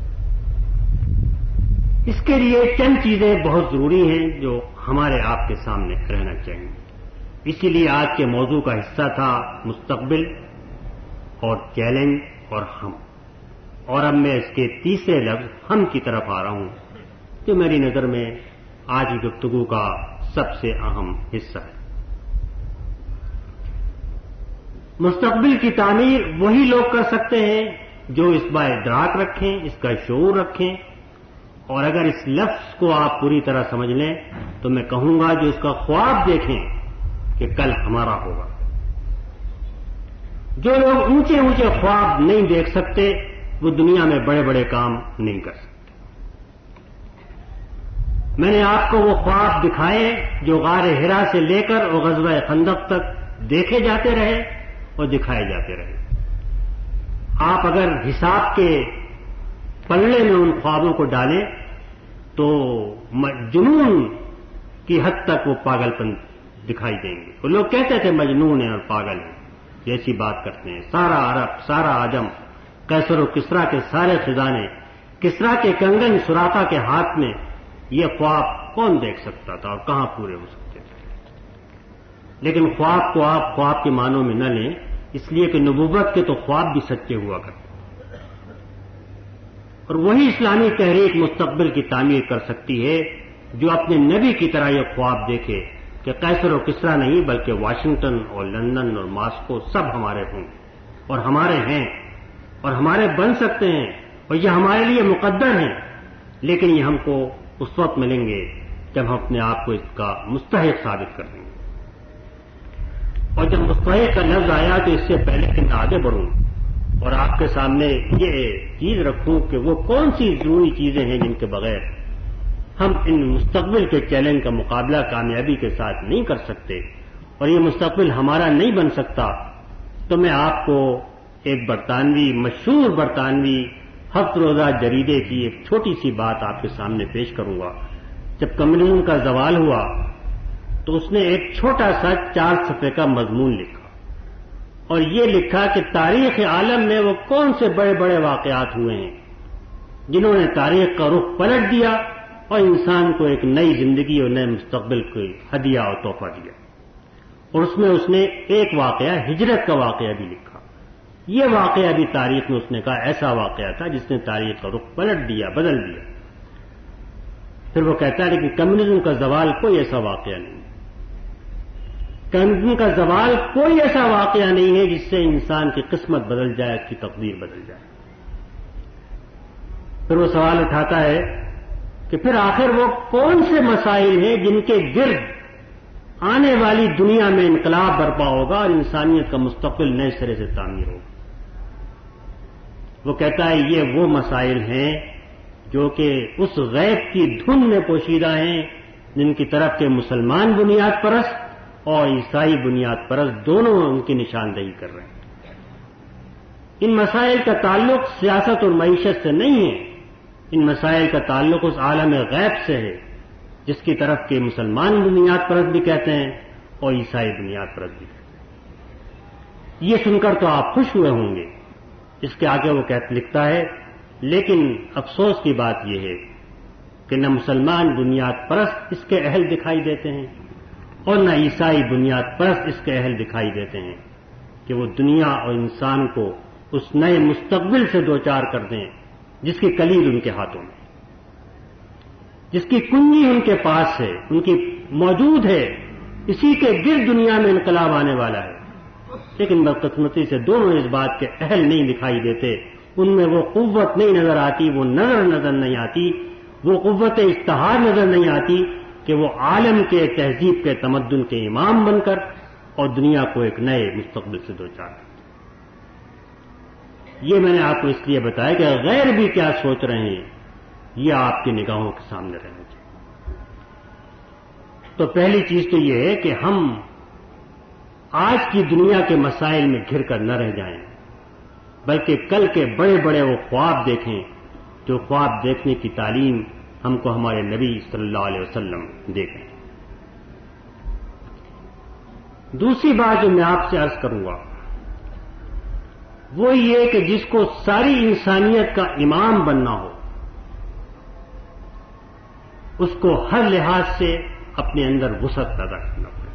اس کے لیے چند چیزیں بہت ضروری ہیں جو ہمارے آپ کے سامنے رہنا چاہیے۔ اسی لیے آج کے موضوع کا حصہ تھا مستقبل اور چیلنج اور ہم، اور اب میں اس کے تیسرے لفظ ہم کی طرف آ رہا ہوں جو میری نظر میں آج کی گفتگو کا سب سے اہم حصہ ہے۔ مستقبل کی تعمیر وہی لوگ کر سکتے ہیں جو اس با ادراک رکھیں، اس کا شعور رکھیں، اور اگر اس لفظ کو آپ پوری طرح سمجھ لیں تو میں کہوں گا جو اس کا خواب دیکھیں کہ کل ہمارا ہوگا۔ جو لوگ اونچے اونچے خواب نہیں دیکھ سکتے وہ دنیا میں بڑے بڑے کام نہیں کر سکتے۔ میں نے آپ کو وہ خواب دکھائے جو غار حرا سے لے کر اور غزوہ خندق تک دیکھے جاتے رہے اور دکھائے جاتے رہے۔ آپ اگر حساب کے پلڑے میں ان خوابوں کو ڈالیں تو جنون کی حد تک وہ پاگل پن دکھائی دیں گے۔ وہ لوگ کہتے تھے مجنون ہیں اور پاگل ہیں، جیسی بات کرتے ہیں۔ سارا عرب، سارا عجم، قیصر و کسریٰ کے سارے خزانے، کسریٰ کے کنگن سراقہ کے ہاتھ میں، یہ خواب کون دیکھ سکتا تھا اور کہاں پورے ہو سکتے تھے؟ لیکن خواب کو آپ خواب کے معنوں میں نہ لیں، اس لیے کہ نبوت کے تو خواب بھی سچے ہوا کرتے، اور وہی اسلامی تحریک مستقبل کی تعمیر کر سکتی ہے جو اپنے نبی کی طرح یہ خواب دیکھے کہ قیصر و کسریٰ نہیں بلکہ واشنگٹن اور لندن اور ماسکو سب ہمارے ہوں اور ہمارے ہیں اور ہمارے بن سکتے ہیں، اور یہ ہمارے لیے مقدر ہیں، لیکن یہ ہم کو اس وقت ملیں گے جب ہم اپنے آپ کو اس کا مستحق ثابت کر دیں گے۔ اور جب مستحق کا لفظ آیا تو اس سے پہلے کہ میں آگے بڑھوں اور آپ کے سامنے یہ چیز رکھوں کہ وہ کون سی ضروری چیزیں ہیں جن کے بغیر ہم ان مستقبل کے چیلنج کا مقابلہ کامیابی کے ساتھ نہیں کر سکتے اور یہ مستقبل ہمارا نہیں بن سکتا، تو میں آپ کو ایک برطانوی، مشہور برطانوی ہفت روزہ جریدے کی ایک چھوٹی سی بات آپ کے سامنے پیش کروں گا۔ جب کمیونزم کا زوال ہوا تو اس نے ایک چھوٹا سا چار صفحے کا مضمون لکھا اور یہ لکھا کہ تاریخ عالم میں وہ کون سے بڑے بڑے واقعات ہوئے ہیں جنہوں نے تاریخ کا رخ پلٹ دیا اور انسان کو ایک نئی زندگی اور نئے مستقبل کو ہدیہ اور تحفہ دیا۔ اور اس میں اس نے ایک واقعہ ہجرت کا واقعہ بھی لکھا۔ یہ واقعہ بھی تاریخ میں اس نے کہا ایسا واقعہ تھا جس نے تاریخ کا رخ پلٹ دیا، بدل دیا۔ پھر وہ کہتا ہے کہ کمیونزم کا زوال کوئی ایسا واقعہ نہیں۔ کہ ان کا زوال کوئی ایسا واقعہ نہیں ہے جس سے انسان کی قسمت بدل جائے، اس کی تقدیر بدل جائے۔ پھر وہ سوال اٹھاتا ہے کہ پھر آخر وہ کون سے مسائل ہیں جن کے گرد آنے والی دنیا میں انقلاب برپا ہوگا اور انسانیت کا مستقبل نئے سرے سے تعمیر ہوگا؟ وہ کہتا ہے یہ وہ مسائل ہیں جو کہ اس غیب کی دھن میں پوشیدہ ہیں جن کی طرف کے مسلمان بنیاد پرست اور عیسائی بنیاد پرست دونوں ان کی نشاندہی کر رہے ہیں۔ ان مسائل کا تعلق سیاست اور معیشت سے نہیں ہے، ان مسائل کا تعلق اس عالم غیب سے ہے جس کی طرف کے مسلمان بنیاد پرست بھی کہتے ہیں اور عیسائی بنیاد پرست بھی کہتے ہیں۔ یہ سن کر تو آپ خوش ہوئے ہوں گے۔ اس کے آگے وہ لکھتا ہے، لیکن افسوس کی بات یہ ہے کہ نہ مسلمان بنیاد پرست اس کے اہل دکھائی دیتے ہیں اور نہ عیسائی بنیاد پرست اس کے اہل دکھائی دیتے ہیں کہ وہ دنیا اور انسان کو اس نئے مستقبل سے دوچار کر دیں جس کی کلید ان کے ہاتھوں میں، جس کی کنجی ان کے پاس ہے، ان کی موجود ہے، اسی کے گرد دنیا میں انقلاب آنے والا ہے۔ لیکن بدقسمتی سے دونوں اس بات کے اہل نہیں دکھائی دیتے، ان میں وہ قوت نہیں نظر آتی، وہ نظر نظر نہیں آتی، وہ قوت اشتہار نظر نہیں آتی کہ وہ عالم کے تہذیب کے تمدن کے امام بن کر اور دنیا کو ایک نئے مستقبل سے دوچار کرتے۔ یہ میں نے آپ کو اس لیے بتایا کہ غیر بھی کیا سوچ رہے ہیں یہ آپ کی نگاہوں کے سامنے رہنا چاہیے۔ تو پہلی چیز تو یہ ہے کہ ہم آج کی دنیا کے مسائل میں گھر کر نہ رہ جائیں، بلکہ کل کے بڑے بڑے وہ خواب دیکھیں جو خواب دیکھنے کی تعلیم ہم کو ہمارے نبی صلی اللہ علیہ وسلم دے گئے۔ دوسری بات جو میں آپ سے عرض کروں گا وہ یہ کہ جس کو ساری انسانیت کا امام بننا ہو اس کو ہر لحاظ سے اپنے اندر وسعت پیدا کرنا پڑے،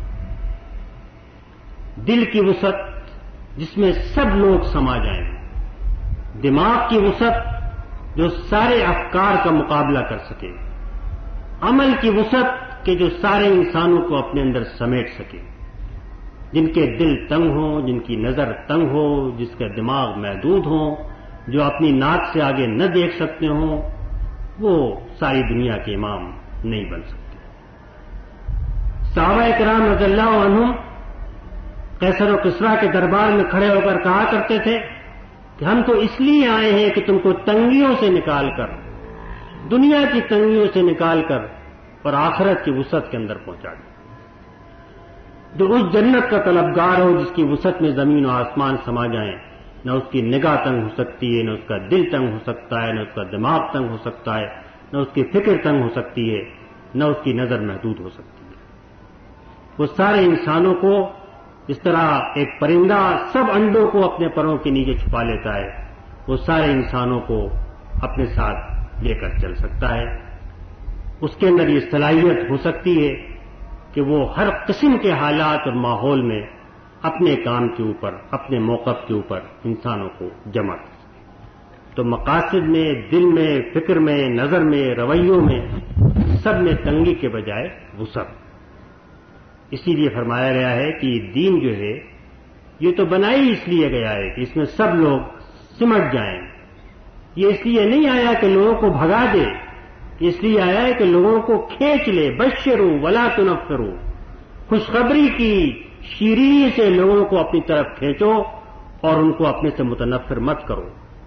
دل کی وسعت جس میں سب لوگ سما جائیں، دماغ کی وسعت جو سارے افکار کا مقابلہ کر سکے، عمل کی وسعت کہ جو سارے انسانوں کو اپنے اندر سمیٹ سکے، جن کے دل تنگ ہوں، جن کی نظر تنگ ہو، جس کا دماغ محدود ہو، جو اپنی ناک سے آگے نہ دیکھ سکتے ہوں، وہ ساری دنیا کے امام نہیں بن سکتے۔ صحابہ کرام رضی اللہ عنہم قیصر و کسریٰ کے دربار میں کھڑے ہو کر کہا کرتے تھے کہ ہم تو اس لیے آئے ہیں کہ تم کو تنگیوں سے نکال کر، دنیا کی تنگیوں سے نکال کر اور آخرت کی وسعت کے اندر پہنچا دیں۔ جو اس جنت کا طلبگار ہو جس کی وسعت میں زمین و آسمان سما جائیں، نہ اس کی نگاہ تنگ ہو سکتی ہے، نہ اس کا دل تنگ ہو سکتا ہے، نہ اس کا دماغ تنگ ہو سکتا ہے، نہ اس کی فکر تنگ ہو سکتی ہے، نہ اس کی نظر محدود ہو سکتی ہے۔ وہ سارے انسانوں کو اس طرح ایک پرندہ سب انڈوں کو اپنے پروں کے نیچے چھپا لیتا ہے، وہ سارے انسانوں کو اپنے ساتھ لے کر چل سکتا ہے۔ اس کے اندر یہ صلاحیت ہو سکتی ہے کہ وہ ہر قسم کے حالات اور ماحول میں اپنے کام کے اوپر، اپنے موقف کے اوپر انسانوں کو جمع کر سکے۔ تو مقاصد میں، دل میں، فکر میں، نظر میں، رویوں میں، سب میں تنگی کے بجائے وسعت۔ اسی لیے فرمایا گیا ہے کہ یہ دین جو ہے یہ تو بنائی اس لیے گیا ہے کہ اس میں سب لوگ سمٹ جائیں۔ یہ اس لیے نہیں آیا کہ لوگوں کو بھگا دے، اس لیے آیا ہے کہ لوگوں کو کھینچ لے، بشروا ولا تنفروا، خوشخبری کی شیرینی سے لوگوں کو اپنی طرف کھینچو اور ان کو اپنے سے متنفر مت کرو۔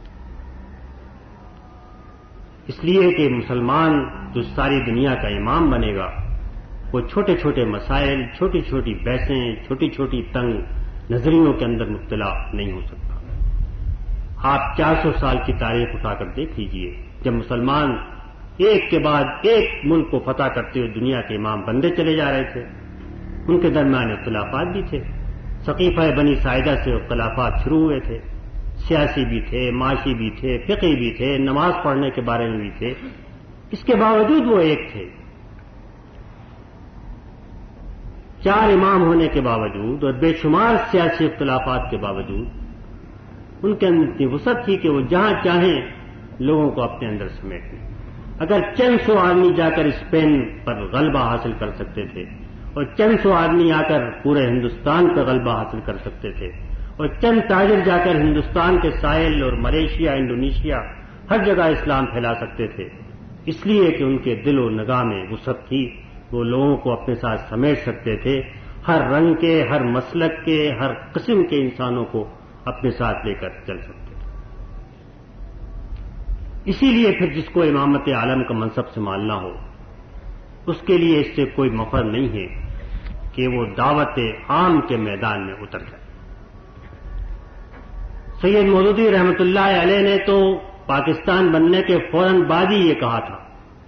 اس لیے کہ مسلمان جو ساری دنیا کا امام بنے گا وہ چھوٹے چھوٹے مسائل، چھوٹی چھوٹی بحثیں، چھوٹی چھوٹی تنگ نظریوں کے اندر مبتلا نہیں ہو سکتا۔ آپ چار سو سال کی تاریخ اٹھا کر دیکھ لیجئے، جب مسلمان ایک کے بعد ایک ملک کو فتح کرتے ہوئے دنیا کے امام بندے چلے جا رہے تھے، ان کے درمیان اختلافات بھی تھے۔ ثقیفہ بنی ساعدہ سے اختلافات شروع ہوئے تھے، سیاسی بھی تھے، معاشی بھی تھے، فقہی بھی تھے، نماز پڑھنے کے بارے میں بھی تھے۔ اس کے باوجود وہ ایک تھے۔ چار امام ہونے کے باوجود اور بے شمار سیاسی اختلافات کے باوجود ان کے اندر اتنی وسعت تھی کہ وہ جہاں چاہیں لوگوں کو اپنے اندر سمیٹ لیں۔ اگر چند سو آدمی جا کر اسپین پر غلبہ حاصل کر سکتے تھے اور چند سو آدمی آ کر پورے ہندوستان پر غلبہ حاصل کر سکتے تھے، اور چند تاجر جا کر ہندوستان کے ساحل اور ملیشیا، انڈونیشیا ہر جگہ اسلام پھیلا سکتے تھے، اس لیے کہ ان کے دل و نگاہ میں وسعت تھی، وہ لوگوں کو اپنے ساتھ سمیٹ سکتے تھے، ہر رنگ کے، ہر مسلک کے، ہر قسم کے انسانوں کو اپنے ساتھ لے کر چل سکتے تھے۔ اسی لیے پھر جس کو امامت عالم کا منصب سنبھالنا ہو، اس کے لیے اس سے کوئی مفر نہیں ہے کہ وہ دعوت عام کے میدان میں اتر جائے۔ سید مودودی رحمۃ اللہ علیہ نے تو پاکستان بننے کے فوراً بعد ہی یہ کہا تھا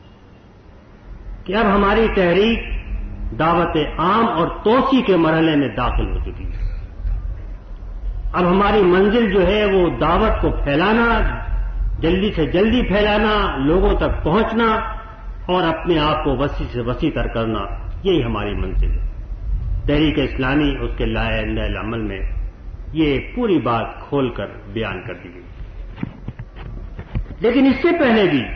کہ اب ہماری تحریک دعوت عام اور توسیع کے مرحلے میں داخل ہو چکی ہے، اب ہماری منزل جو ہے وہ دعوت کو پھیلانا، جلدی سے جلدی پھیلانا، لوگوں تک پہنچنا اور اپنے آپ کو وسیع سے وسیع تر کرنا، یہی ہماری منزل ہے۔ تحریک اسلامی اس کے لائے اندہ عمل میں یہ پوری بات کھول کر بیان کر دی گئی۔ لیکن اس سے پہلے بھی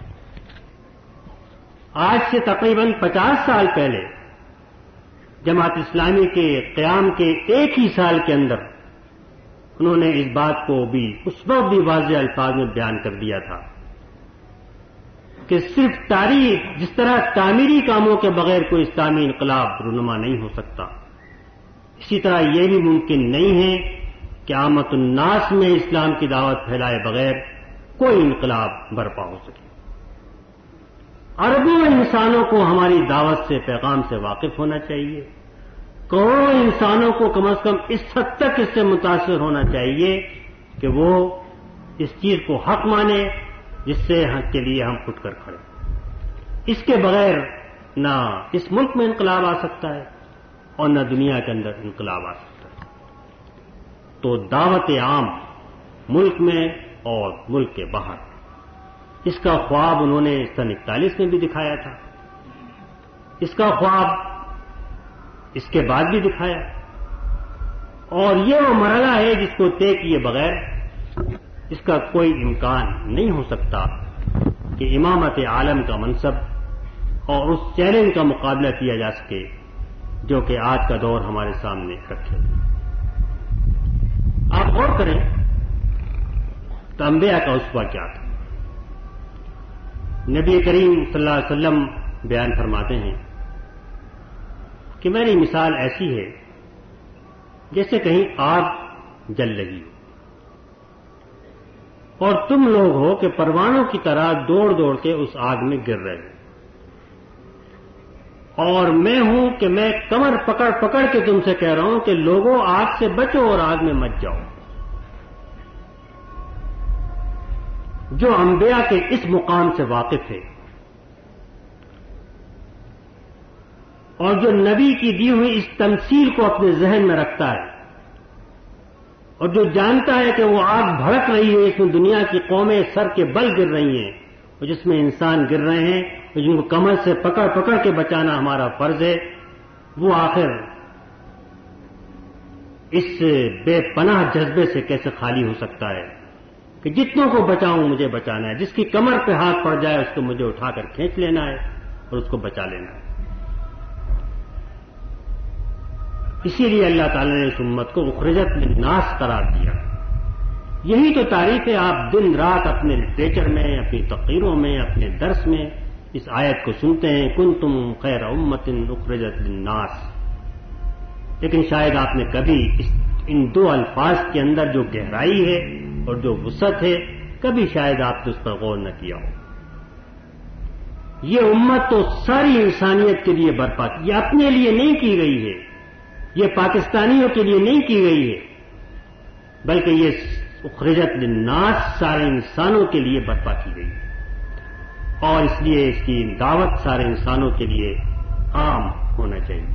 آج سے تقریباً پچاس سال پہلے جماعت اسلامی کے قیام کے ایک ہی سال کے اندر انہوں نے اس بات کو بھی اس وقت بھی واضح الفاظ میں بیان کر دیا تھا کہ صرف تاریخ جس طرح تعمیری کاموں کے بغیر کوئی اسلامی انقلاب رونما نہیں ہو سکتا، اسی طرح یہ بھی ممکن نہیں ہے کہ عامت الناس میں اسلام کی دعوت پھیلائے بغیر کوئی انقلاب برپا ہو سکے۔ اربوں انسانوں کو ہماری دعوت سے، پیغام سے واقف ہونا چاہیے، کروڑوں انسانوں کو کم از کم اس حد تک اس سے متاثر ہونا چاہیے کہ وہ اس چیز کو حق مانے جس سے حق کے لیے ہم اٹھ کر کھڑے۔ اس کے بغیر نہ اس ملک میں انقلاب آ سکتا ہے اور نہ دنیا کے اندر انقلاب آ سکتا ہے۔ تو دعوت عام ملک میں اور ملک کے باہر، اس کا خواب انہوں نے سن اکتالیس میں بھی دکھایا تھا، اس کا خواب اس کے بعد بھی دکھایا، اور یہ وہ مرحلہ ہے جس کو طے کیے بغیر اس کا کوئی امکان نہیں ہو سکتا کہ امامت عالم کا منصب اور اس چیلنج کا مقابلہ کیا جا سکے جو کہ آج کا دور ہمارے سامنے رکھے۔ آپ غور کریں تو انبیاء کا اسوہ کیا تھا۔ نبی کریم صلی اللہ علیہ وسلم بیان فرماتے ہیں کہ میری مثال ایسی ہے جیسے کہیں آگ جل رہی ہو اور تم لوگ ہو کہ پروانوں کی طرح دوڑ دوڑ کے اس آگ میں گر رہے ہو، اور میں ہوں کہ میں کمر پکڑ پکڑ کے تم سے کہہ رہا ہوں کہ لوگوں آگ سے بچو اور آگ میں مت جاؤ۔ جو انبیاء کے اس مقام سے واقف ہے اور جو نبی کی دی ہوئی اس تمثیل کو اپنے ذہن میں رکھتا ہے اور جو جانتا ہے کہ وہ آگ بھڑک رہی ہے، اس میں دنیا کی قومیں سر کے بل گر رہی ہیں اور جس میں انسان گر رہے ہیں اور جن کو کمر سے پکڑ پکڑ کے بچانا ہمارا فرض ہے، وہ آخر اس بے پناہ جذبے سے کیسے خالی ہو سکتا ہے کہ جتنوں کو بچاؤں مجھے بچانا ہے، جس کی کمر پہ ہاتھ پڑ جائے اس کو مجھے اٹھا کر کھینچ لینا ہے اور اس کو بچا لینا ہے۔ اسی لیے اللہ تعالی نے اس امت کو اخرجت للناس قرار دیا۔ یہی تو تعریف ہے، آپ دن رات اپنے لٹریچر میں، اپنی تقریروں میں، اپنے درس میں اس آیت کو سنتے ہیں، کنتم خیر امت اخرجت للناس، لیکن شاید آپ نے کبھی اس ان دو الفاظ کے اندر جو گہرائی ہے اور جو وسعت ہے، کبھی شاید آپ نے اس پر غور نہ کیا ہو۔ یہ امت تو ساری انسانیت کے لیے برپا کی، یہ اپنے لیے نہیں کی گئی ہے، یہ پاکستانیوں کے لیے نہیں کی گئی ہے، بلکہ یہ اخرجت للناس سارے انسانوں کے لیے برپا کی گئی ہے، اور اس لیے اس کی دعوت سارے انسانوں کے لیے عام ہونا چاہیے۔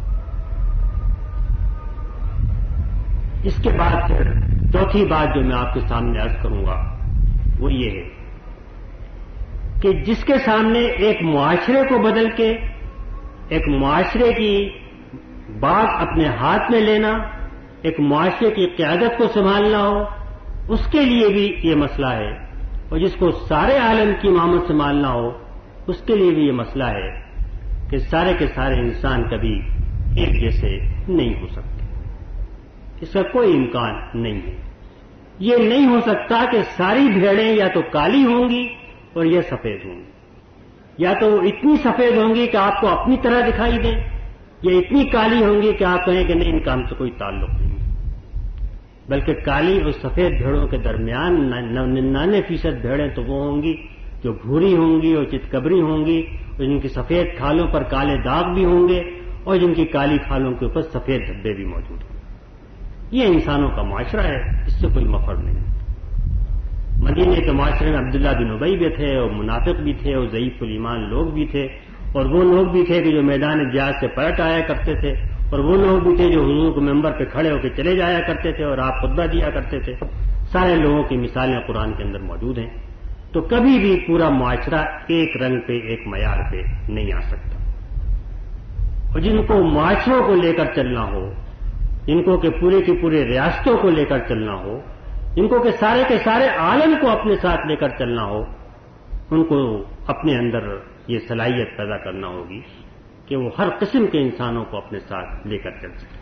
اس کے بعد پھر چوتھی بات جو میں آپ کے سامنے عرض کروں گا وہ یہ ہے کہ جس کے سامنے ایک معاشرے کو بدل کے ایک معاشرے کی بات اپنے ہاتھ میں لینا، ایک معاشرے کی قیادت کو سنبھالنا ہو، اس کے لیے بھی یہ مسئلہ ہے، اور جس کو سارے عالم کی امامت سنبھالنا ہو اس کے لیے بھی یہ مسئلہ ہے کہ سارے کے سارے انسان کبھی ایک جیسے نہیں ہو سکتے، اس کا کوئی امکان نہیں ہے۔ یہ نہیں ہو سکتا کہ ساری بھیڑیں یا تو کالی ہوں گی اور یہ سفید ہوں گی، یا تو وہ اتنی سفید ہوں گی کہ آپ کو اپنی طرح دکھائی دیں، یا اتنی کالی ہوں گی کہ آپ کہیں کہ نہیں ان کا ہم سے کوئی تعلق نہیں، بلکہ کالی اور سفید بھیڑوں کے درمیان ننانوے فیصد بھیڑیں تو وہ ہوں گی جو بھوری ہوں گی اور چتکبری ہوں گی، اور جن کی سفید کھالوں پر کالے داغ بھی ہوں گے اور جن کی کالی کھالوں کے اوپر سفید دھبے بھی موجود ہوں گے۔ یہ انسانوں کا معاشرہ ہے، اس سے کوئی مفر نہیں۔ مدینے کے معاشرے میں عبداللہ بن ابی بھی تھے اور منافق بھی تھے اور ضعیف الایمان لوگ بھی تھے، اور وہ لوگ بھی تھے کہ جو میدان جہاد سے پلٹ آیا کرتے تھے، اور وہ لوگ بھی تھے جو حضور کے ممبر پہ کھڑے ہو کے چلے جایا کرتے تھے اور آپ خطبہ دیا کرتے تھے۔ سارے لوگوں کی مثالیں قرآن کے اندر موجود ہیں۔ تو کبھی بھی پورا معاشرہ ایک رنگ پہ ایک معیار پہ نہیں آ سکتا، اور جن کو معاشروں کو لے کر چلنا ہو، جن کو کہ پورے کے پورے ریاستوں کو لے کر چلنا ہو، جن کو کہ سارے کے سارے عالم کو اپنے ساتھ لے کر چلنا ہو، ان کو اپنے اندر یہ صلاحیت پیدا کرنا ہوگی کہ وہ ہر قسم کے انسانوں کو اپنے ساتھ لے کر چل سکیں۔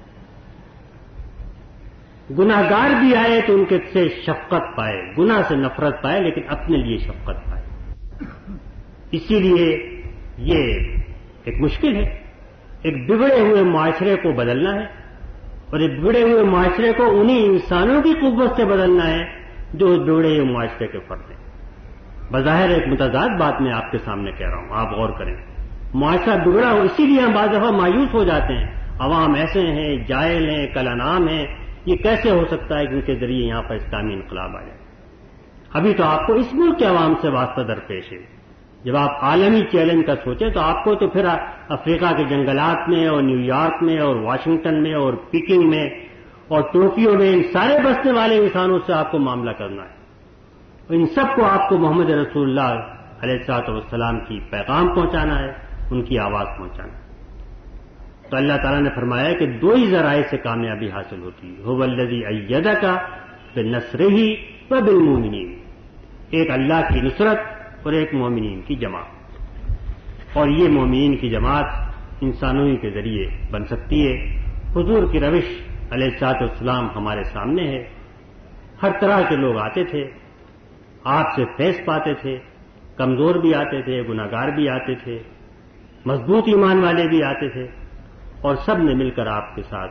گناہگار بھی آئے تو ان کے سے شفقت پائے، گناہ سے نفرت پائے لیکن اپنے لیے شفقت پائے۔ اسی لیے یہ ایک مشکل ہے، ایک بگڑے ہوئے معاشرے کو بدلنا ہے، اور ایک بگڑے ہوئے معاشرے کو انہی انسانوں کی قوت سے بدلنا ہے جو اس بگڑے ہوئے معاشرے کے فرد ہیں۔ بظاہر ایک متضاد بات میں آپ کے سامنے کہہ رہا ہوں، آپ غور کریں۔ معاشرہ بگڑا ہو، اسی لیے ہم بعض دفعہ مایوس ہو جاتے ہیں، عوام ایسے ہیں، جاہل ہیں، کلانام ہیں، یہ کیسے ہو سکتا ہے کہ ان کے ذریعے یہاں پر اسلامی انقلاب آ جائے۔ ابھی تو آپ کو اس ملک کے عوام سے واسطہ درپیش ہے۔ جب آپ عالمی چیلنج کا سوچیں تو آپ کو تو پھر افریقہ کے جنگلات میں اور نیو یارک میں اور واشنگٹن میں اور پیکنگ میں اور ٹوکیو میں ان سارے بسنے والے انسانوں سے آپ کو معاملہ کرنا ہے، اور ان سب کو آپ کو محمد رسول اللہ علیہ الصلوۃ والسلام کی پیغام پہنچانا ہے، ان کی آواز پہنچانا ہے۔ تو اللہ تعالیٰ نے فرمایا کہ دو ہی ذرائع سے کامیابی حاصل ہوتی ہے، هو الذی ایدک بنصرہ وبالمؤمنین، ایک اللہ کی نصرت اور ایک مومنین کی جماعت، اور یہ مومنین کی جماعت انسانوں ہی کے ذریعے بن سکتی ہے۔ حضور کی روش علیہ الصلوۃ والسلام ہمارے سامنے ہے، ہر طرح کے لوگ آتے تھے، آپ سے فیض پاتے تھے، کمزور بھی آتے تھے، گناہگار بھی آتے تھے، مضبوط ایمان والے بھی آتے تھے، اور سب نے مل کر آپ کے ساتھ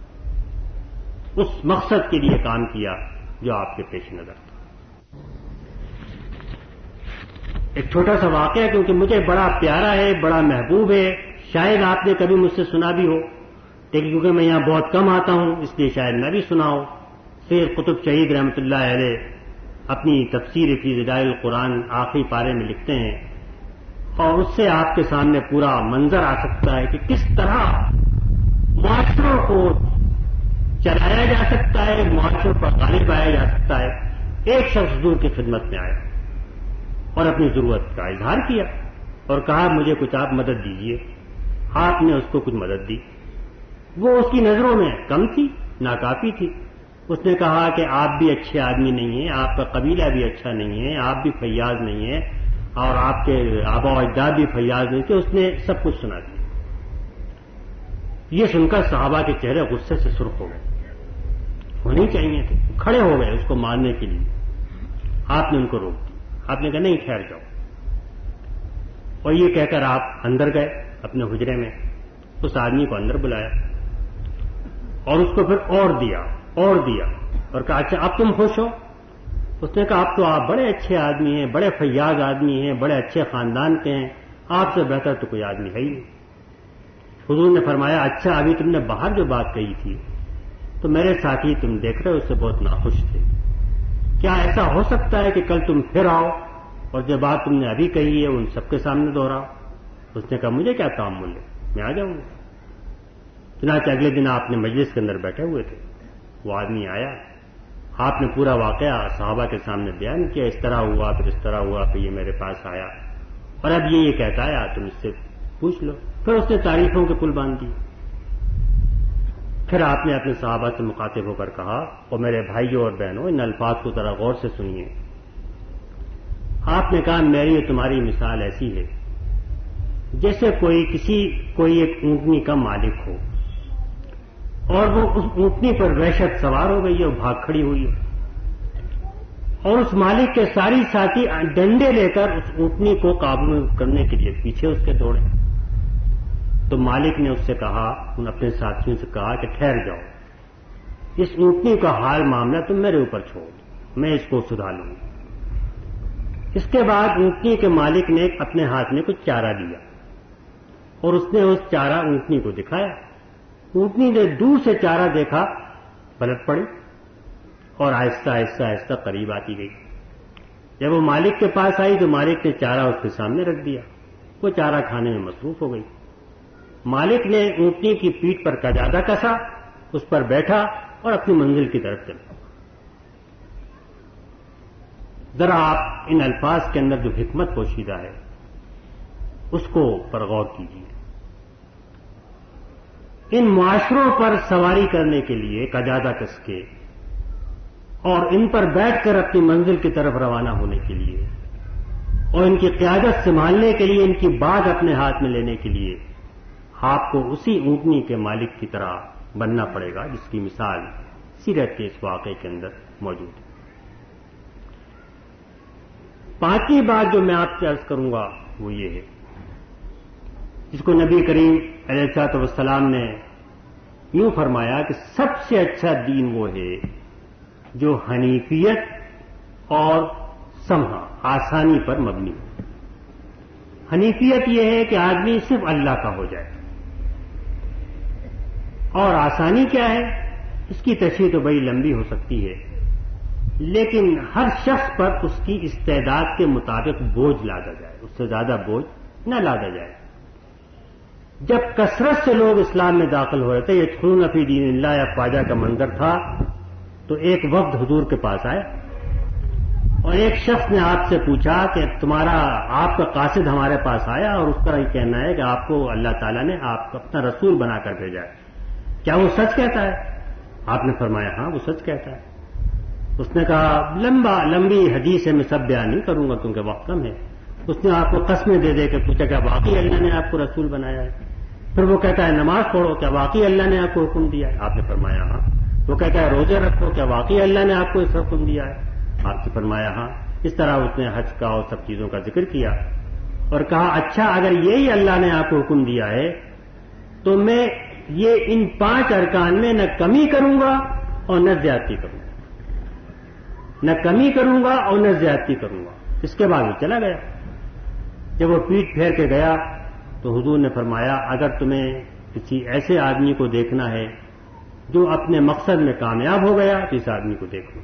اس مقصد کے لیے کام کیا جو آپ کے پیش نظر تھا۔ ایک چھوٹا سا واقعہ ہے کیونکہ مجھے بڑا پیارا ہے، بڑا محبوب ہے، شاید آپ نے کبھی مجھ سے سنا بھی ہو، لیکن کیونکہ میں یہاں بہت کم آتا ہوں اس لیے شاید میں بھی سنا ہوں۔ سید قطب شہید رحمۃ اللہ علیہ اپنی تفسیر فی ظلال القرآن آخری پارے میں لکھتے ہیں، اور اس سے آپ کے سامنے پورا منظر آ سکتا ہے کہ کس طرح معاشروں کو چلایا جا سکتا ہے، معاشروں پر غالب آیا جا سکتا ہے۔ ایک شخص حضور کی خدمت میں آیا اور اپنی ضرورت کا اظہار کیا اور کہا مجھے کچھ آپ مدد دیجیے۔ آپ نے اس کو کچھ مدد دی، وہ اس کی نظروں میں کم تھی، ناکافی تھی۔ اس نے کہا کہ آپ بھی اچھے آدمی نہیں ہیں، آپ کا قبیلہ بھی اچھا نہیں ہے، آپ بھی فیاض نہیں ہیں، اور آپ کے آبا و اجداد بھی فیاض نہیں تھے۔ اس نے سب کچھ سنا دیا۔ یہ سن کر صحابہ کے چہرے غصے سے سرخ ہو گئے، ہونے چاہیے تھے، کھڑے ہو گئے اس کو مارنے کے لیے۔ آپ نے ان کو روک دیا، آپ نے کہا نہیں ٹھہر جاؤ، اور یہ کہہ کر آپ اندر گئے اپنے حجرے میں، اس آدمی کو اندر بلایا اور اس کو پھر اور دیا اور دیا اور کہا اچھا اب تم خوش ہو؟ اس نے کہا اب تو آپ بڑے اچھے آدمی ہیں، بڑے فیاض آدمی ہیں، بڑے اچھے خاندان کے ہیں، آپ سے بہتر تو کوئی آدمی ہے ہی نہیں۔ حضور نے فرمایا اچھا ابھی تم نے باہر جو بات کہی تھی تو میرے ساتھی تم دیکھ رہے ہو اس سے بہت ناخوش تھے، کیا ایسا ہو سکتا ہے کہ کل تم پھر آؤ اور جو بات تم نے ابھی کہی ہے ان سب کے سامنے دوہراؤ؟ اس نے کہا مجھے کیا تعامل ہے، میں آ جاؤں گا۔ چنانچہ اگلے دن آپ نے مجلس کے اندر بیٹھے ہوئے تھے، وہ آدمی آیا، آپ نے پورا واقعہ صحابہ کے سامنے بیان کیا، اس طرح ہوا پھر اس طرح ہوا پھر یہ میرے پاس آیا اور اب یہ یہ کہتا ہے تم اس سے پوچھ لو۔ پھر اس نے تعریفوں کے پل باندھ دی۔ پھر آپ نے اپنے صحابہ سے مخاطب ہو کر کہا اور میرے بھائیوں اور بہنوں ان الفاظ کو ذرا غور سے سنیے۔ آپ نے کہا میری اور تمہاری مثال ایسی ہے جیسے کوئی کسی کوئی ایک اونٹنی کا مالک ہو اور وہ اس اونٹنی پر وحشت سوار ہو گئی ہے اور بھاگ کھڑی ہوئی ہے، اور اس مالک کے ساری ساتھی ڈنڈے لے کر اس اونٹنی کو قابو کرنے کے لیے پیچھے اس کے دوڑے، تو مالک نے اس سے کہا، ان اپنے ساتھیوں سے کہا کہ ٹھہر جاؤ، اس اونٹنی کا حال معاملہ تم میرے اوپر چھوڑ، میں اس کو سدھار لوں گا۔ اس کے بعد اونٹنی کے مالک نے اپنے ہاتھ میں کچھ چارہ لیا اور اس نے اس چارہ اونٹنی کو دکھایا۔ اونٹنی نے دور سے چارہ دیکھا، پلٹ پڑی اور آہستہ آہستہ آہستہ قریب آتی گئی۔ جب وہ مالک کے پاس آئی تو مالک نے چارہ اس کے سامنے رکھ دیا، وہ چارہ کھانے میں مصروف ہو گئی۔ مالک نے اونٹنی کی پیٹھ پر قجادہ کسا، اس پر بیٹھا اور اپنی منزل کی طرف چلا۔ ذرا آپ ان الفاظ کے اندر جو حکمت پوشیدہ ہے اس کو پر غور کیجیے۔ ان معاشروں پر سواری کرنے کے لیے قجادہ کس کے اور ان پر بیٹھ کر اپنی منزل کی طرف روانہ ہونے کے لیے اور ان کی قیادت سنبھالنے کے لیے، ان کی بات اپنے ہاتھ میں لینے کے لیے آپ کو اسی اونٹنی کے مالک کی طرح بننا پڑے گا جس کی مثال سیرت کے اس واقعے کے اندر موجود ہے۔ پانچویں بات جو میں آپ سے عرض کروں گا وہ یہ ہے، جس کو نبی کریم علیہ الصلوۃ والسلام نے یوں فرمایا کہ سب سے اچھا دین وہ ہے جو حنیفیت اور سمحہ آسانی پر مبنی ہو۔ حنیفیت یہ ہے کہ آدمی صرف اللہ کا ہو جائے، اور آسانی کیا ہے اس کی تشریح تو بڑی لمبی ہو سکتی ہے، لیکن ہر شخص پر اس کی استعداد کے مطابق بوجھ لادا جائے، اس سے زیادہ بوجھ نہ لادا جائے۔ جب کثرت سے لوگ اسلام میں داخل ہو رہے تھے، یدخلون فی دین اللہ یا خواجہ کا منظر تھا، تو ایک وفد حضور کے پاس آئے اور ایک شخص نے آپ سے پوچھا کہ تمہارا آپ کا قاصد ہمارے پاس آیا اور اس کا یہ کہنا ہے کہ آپ کو اللہ تعالیٰ نے آپ کو اپنا رسول بنا کر بھیجا ہے، کیا وہ سچ کہتا ہے؟ آپ نے فرمایا ہاں وہ سچ کہتا ہے۔ اس نے کہا لمبا لمبی حدیث ہے، میں سب بیان نہیں کروں گا کیونکہ وقت کم ہے۔ اس نے آپ کو قسمیں دے دے کے پوچھا کیا واقعی اللہ نے آپ کو رسول بنایا ہے؟ پھر وہ کہتا ہے نماز پڑھو، کیا واقعی اللہ نے آپ کو حکم دیا ہے؟ آپ نے فرمایا ہاں۔ وہ کہتا ہے روزے رکھو، کیا واقعی اللہ نے آپ کو اس حکم دیا ہے؟ آپ نے فرمایا ہاں۔ اس طرح اس نے حج کا اور سب چیزوں کا ذکر کیا اور کہا اچھا اگر یہی اللہ نے آپ کو حکم دیا ہے تو میں یہ ان پانچ ارکان میں نہ کمی کروں گا اور نہ زیادتی کروں گا، نہ کمی کروں گا اور نہ زیادتی کروں گا۔ اس کے بعد وہ چلا گیا۔ جب وہ پیٹھ پھیر کے گیا تو حضور نے فرمایا اگر تمہیں کسی ایسے آدمی کو دیکھنا ہے جو اپنے مقصد میں کامیاب ہو گیا تو اس آدمی کو دیکھو۔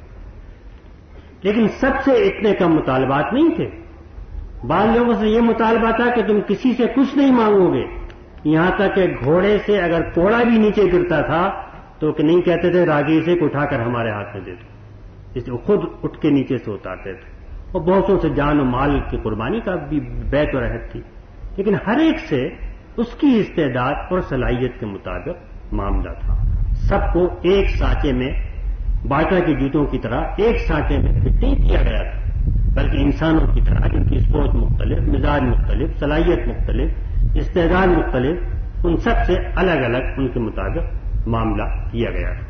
لیکن سب سے اتنے کم مطالبات نہیں تھے۔ بعض لوگوں سے یہ مطالبہ تھا کہ تم کسی سے کچھ نہیں مانگو گے، یہاں تک کہ گھوڑے سے اگر کوڑا بھی نیچے گرتا تھا تو کہ نہیں کہتے تھے راگیر سے اٹھا کر ہمارے ہاتھ میں دے دو، اس لیے خود اٹھ کے نیچے سے اتارتے تھے۔ اور بہتوں سے جان و مال کی قربانی کا بھی بیت و رحت تھی، لیکن ہر ایک سے اس کی استعداد اور صلاحیت کے مطابق معاملہ تھا۔ سب کو ایک سانچے میں باٹا کے جوتوں کی طرح ایک سانچے میں فٹ نہیں کیا گیا تھا، بلکہ انسانوں کی طرح ان کی سوچ مختلف، مزاج مختلف، صلاحیت مختلف، استعداد مختلف، ان سب سے الگ الگ ان کے مطابق معاملہ کیا گیا تھا۔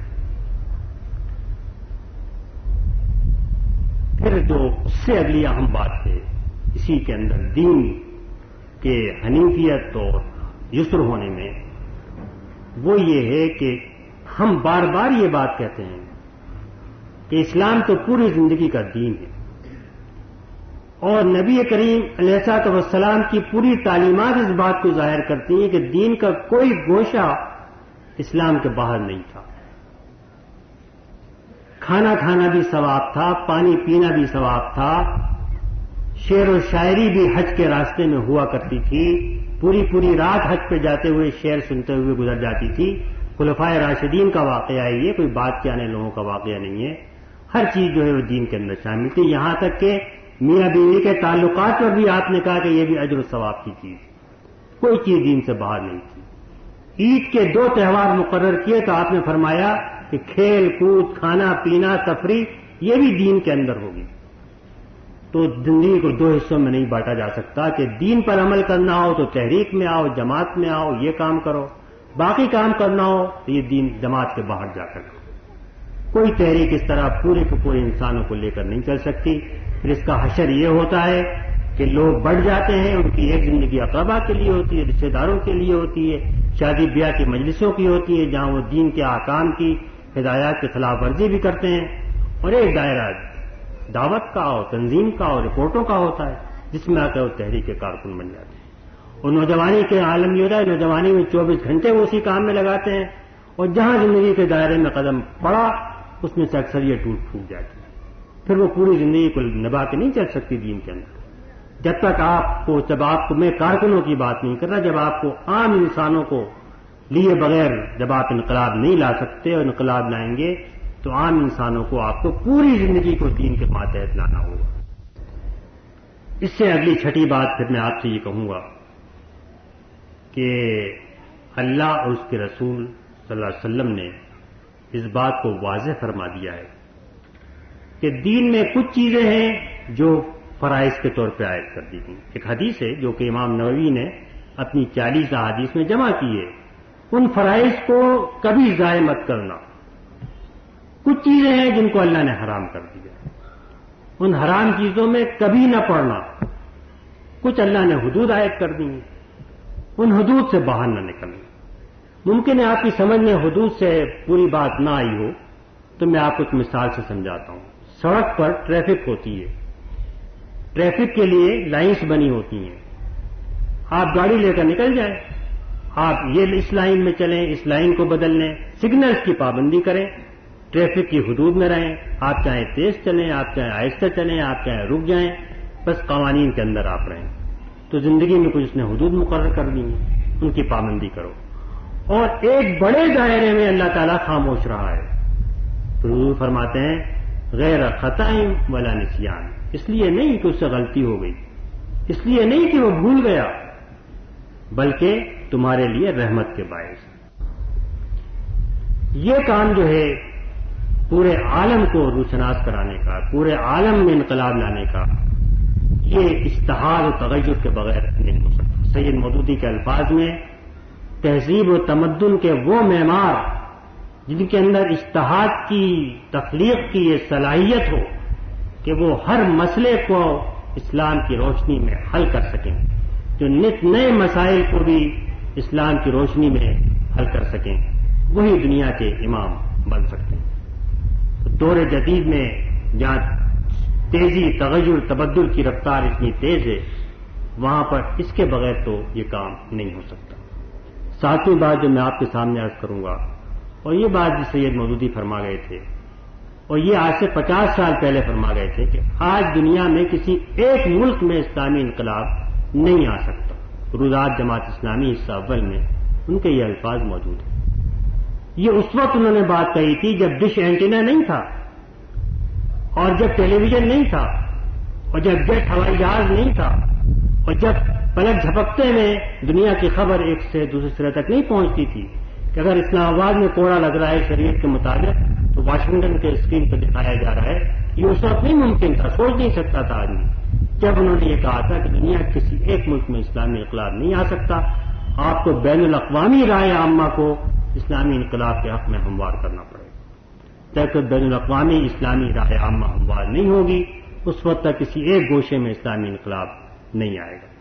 پھر جو اس سے اگلی اہم بات ہے اسی کے اندر دین کے حنیفیت اور یسر ہونے میں، وہ یہ ہے کہ ہم بار بار یہ بات کہتے ہیں کہ اسلام تو پوری زندگی کا دین ہے، اور نبی کریم علیہ الصلوۃ والسلام کی پوری تعلیمات اس بات کو ظاہر کرتی ہیں کہ دین کا کوئی گوشہ اسلام کے باہر نہیں تھا۔ کھانا کھانا بھی ثواب تھا، پانی پینا بھی ثواب تھا، شعر و شاعری بھی حج کے راستے میں ہوا کرتی تھی، پوری پوری رات حج پہ جاتے ہوئے شعر سنتے ہوئے گزر جاتی تھی۔ خلفائے راشدین کا واقعہ ہے، یہ کوئی بات کے آنے لوگوں کا واقعہ نہیں ہے۔ ہر چیز جو ہے وہ دین کے اندر شامل تھی، یہاں تک کہ میاں بیوی کے تعلقات پر بھی آپ نے کہا کہ یہ بھی اجر و ثواب کی چیز، کوئی چیز دین سے باہر نہیں تھی۔ عید کے دو تہوار مقرر کیے تو آپ نے فرمایا کہ کھیل کود، کھانا پینا، تفریح یہ بھی دین کے اندر ہوگی۔ تو زندگی کو دو حصوں میں نہیں بانٹا جا سکتا کہ دین پر عمل کرنا ہو تو تحریک میں آؤ، جماعت میں آؤ، یہ کام کرو، باقی کام کرنا ہو تو یہ دین جماعت کے باہر جا کر کرو۔ کوئی تحریک اس طرح پورے کے پورے انسانوں کو لے کر نہیں چل سکتی۔ پھر اس کا حشر یہ ہوتا ہے کہ لوگ بڑھ جاتے ہیں، ان کی ایک زندگی اقربا کے لیے ہوتی ہے، رشتے داروں کے لیے ہوتی ہے، شادی بیاہ کی مجلسوں کی ہوتی ہے جہاں وہ دین کے احکام کی ہدایات کی خلاف ورزی بھی کرتے ہیں، اور ایک دائرہ دعوت کا اور تنظیم کا اور رپورٹوں کا ہوتا ہے جس میں آ کر وہ تحریک کے کارکن بن جاتے ہیں۔ اور نوجوانی کے عالم یہ ہوتا ہے، نوجوانی میں چوبیس گھنٹے وہ اسی کام میں لگاتے ہیں، اور جہاں زندگی کے دائرے میں قدم پڑا اس میں سے اکثر یہ ٹوٹ پھوٹ جاتی ہے، پھر وہ پوری زندگی کو نبھا کے نہیں چل سکتی دین کے اندر۔ جب تک آپ کو جب آپ کو میں کارکنوں کی بات نہیں کر رہا، جب آپ کو عام انسانوں کو لیے بغیر جب آپ انقلاب نہیں لا سکتے اور انقلاب لائیں گے تو عام انسانوں کو آپ کو پوری زندگی کو دین کے ماتحت لانا ہوگا۔ اس سے اگلی چھٹی بات پھر میں آپ سے یہ کہوں گا کہ اللہ اور اس کے رسول صلی اللہ علیہ وسلم نے اس بات کو واضح فرما دیا ہے کہ دین میں کچھ چیزیں ہیں جو فرائض کے طور پہ عائد کر دی گئی۔ ایک حدیث ہے جو کہ امام نووی نے اپنی چالیس احادیث میں جمع کی ہے، ان فرائض کو کبھی ضائع مت کرنا۔ کچھ چیزیں ہیں جن کو اللہ نے حرام کر دیا، ان حرام چیزوں میں کبھی نہ پڑنا۔ کچھ اللہ نے حدود عائد کر دی، ان حدود سے باہر نہ نکلنا۔ ممکن ہے آپ کی سمجھ میں حدود سے پوری بات نہ آئی ہو تو میں آپ کو ایک مثال سے سمجھاتا ہوں۔ سڑک پر ٹریفک ہوتی ہے، ٹریفک کے لیے لائنز بنی ہوتی ہیں، آپ گاڑی لے کر نکل جائیں، آپ یہ اس لائن میں چلیں، اس لائن کو بدل لیں، سگنلز کی پابندی کریں، ٹریفک کی حدود میں رہیں، آپ چاہے تیز چلیں، آپ چاہے آہستہ چلیں، آپ چاہے رک جائیں، بس قوانین کے اندر آپ رہیں۔ تو زندگی میں کچھ اس نے حدود مقرر کر دی ہیں، ان کی پابندی کرو۔ اور ایک بڑے دائرے میں اللہ تعالیٰ خاموش رہا ہے، تو حضور فرماتے ہیں غیر خطا ولا نسیان، اس لیے نہیں کہ اس سے غلطی ہو گئی، اس لیے نہیں کہ وہ بھول گیا، بلکہ تمہارے لیے رحمت کے باعث۔ یہ کام جو ہے پورے عالم کو روشناس کرانے کا، پورے عالم میں انقلاب لانے کا، یہ اجتہاد و تغیر کے بغیر نہیں ہو سکتا۔ سید مودودی کے الفاظ میں تہذیب و تمدن کے وہ معمار جن کے اندر اجتہاد کی تخلیق کی یہ صلاحیت ہو کہ وہ ہر مسئلے کو اسلام کی روشنی میں حل کر سکیں، جو نت نئے مسائل کو بھی اسلام کی روشنی میں حل کر سکیں، وہی دنیا کے امام بن سکتے ہیں۔ دور جدید میں جہاں تیزی تغیر تبدل کی رفتار اتنی تیز ہے، وہاں پر اس کے بغیر تو یہ کام نہیں ہو سکتا۔ ساتویں بات جو میں آپ کے سامنے عرض کروں گا، اور یہ بات جو سید مودودی فرما گئے تھے، اور یہ آج سے پچاس سال پہلے فرما گئے تھے کہ آج دنیا میں کسی ایک ملک میں اسلامی انقلاب نہیں آ سکتا۔ روزات جماعت اسلامی حصہ اول میں ان کے یہ الفاظ موجود ہیں۔ یہ اس وقت انہوں نے بات کہی تھی جب ڈش اینٹینا نہیں تھا، اور جب ٹیلی ویژن نہیں تھا، اور جب جیٹ ہوائی جہاز نہیں تھا، اور جب پلک جھپکتے میں دنیا کی خبر ایک سے دوسرے سرے تک نہیں پہنچتی تھی کہ اگر اسلام آباد میں کوڑا لگ رہا ہے شریعت کے مطابق تو واشنگٹن کے اسکرین پہ دکھایا جا رہا ہے، یہ اس وقت نہیں ممکن تھا، سوچ نہیں سکتا تھا آدمی۔ جب انہوں نے یہ کہا تھا کہ دنیا کسی ایک ملک میں اسلامی انقلاب نہیں آ سکتا، آپ کو بین الاقوامی رائے عامہ کو اسلامی انقلاب کے حق میں ہموار کرنا پڑے گا۔ جب تک بین الاقوامی اسلامی رائے عامہ ہموار نہیں ہوگی، اس وقت تک کسی ایک گوشے میں اسلامی انقلاب نہیں آئے گا۔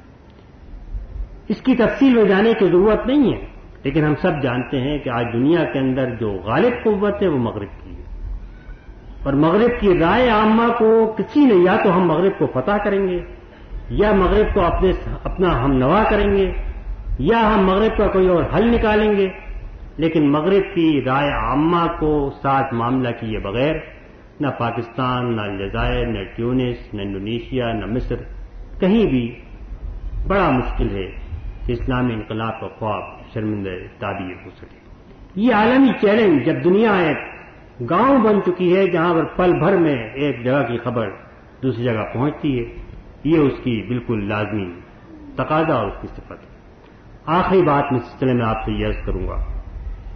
اس کی تفصیل میں جانے کی ضرورت نہیں ہے، لیکن ہم سب جانتے ہیں کہ آج دنیا کے اندر جو غالب قوت ہے وہ مغرب کی ہے، اور مغرب کی رائے عامہ کو کسی نے یا تو ہم مغرب کو فتح کریں گے، یا مغرب کو اپنے اپنا ہم نوا کریں گے، یا ہم مغرب کا کوئی اور حل نکالیں گے، لیکن مغرب کی رائے عامہ کو ساتھ معاملہ کیے بغیر نہ پاکستان، نہ الجزائر، نہ ٹیونس، نہ انڈونیشیا، نہ مصر، کہیں بھی بڑا مشکل ہے کہ اسلامی انقلاب کا خواب شرمندہ تعبیر ہو سکے۔ یہ عالمی چیلنج جب دنیا ایک گاؤں بن چکی ہے جہاں پر پل بھر میں ایک جگہ کی خبر دوسری جگہ پہنچتی ہے، یہ اس کی بالکل لازمی تقاضا اور اس کی صفت ہے۔ آخری بات میں اس سلسلے میں آپ سے یہ عرض کروں گا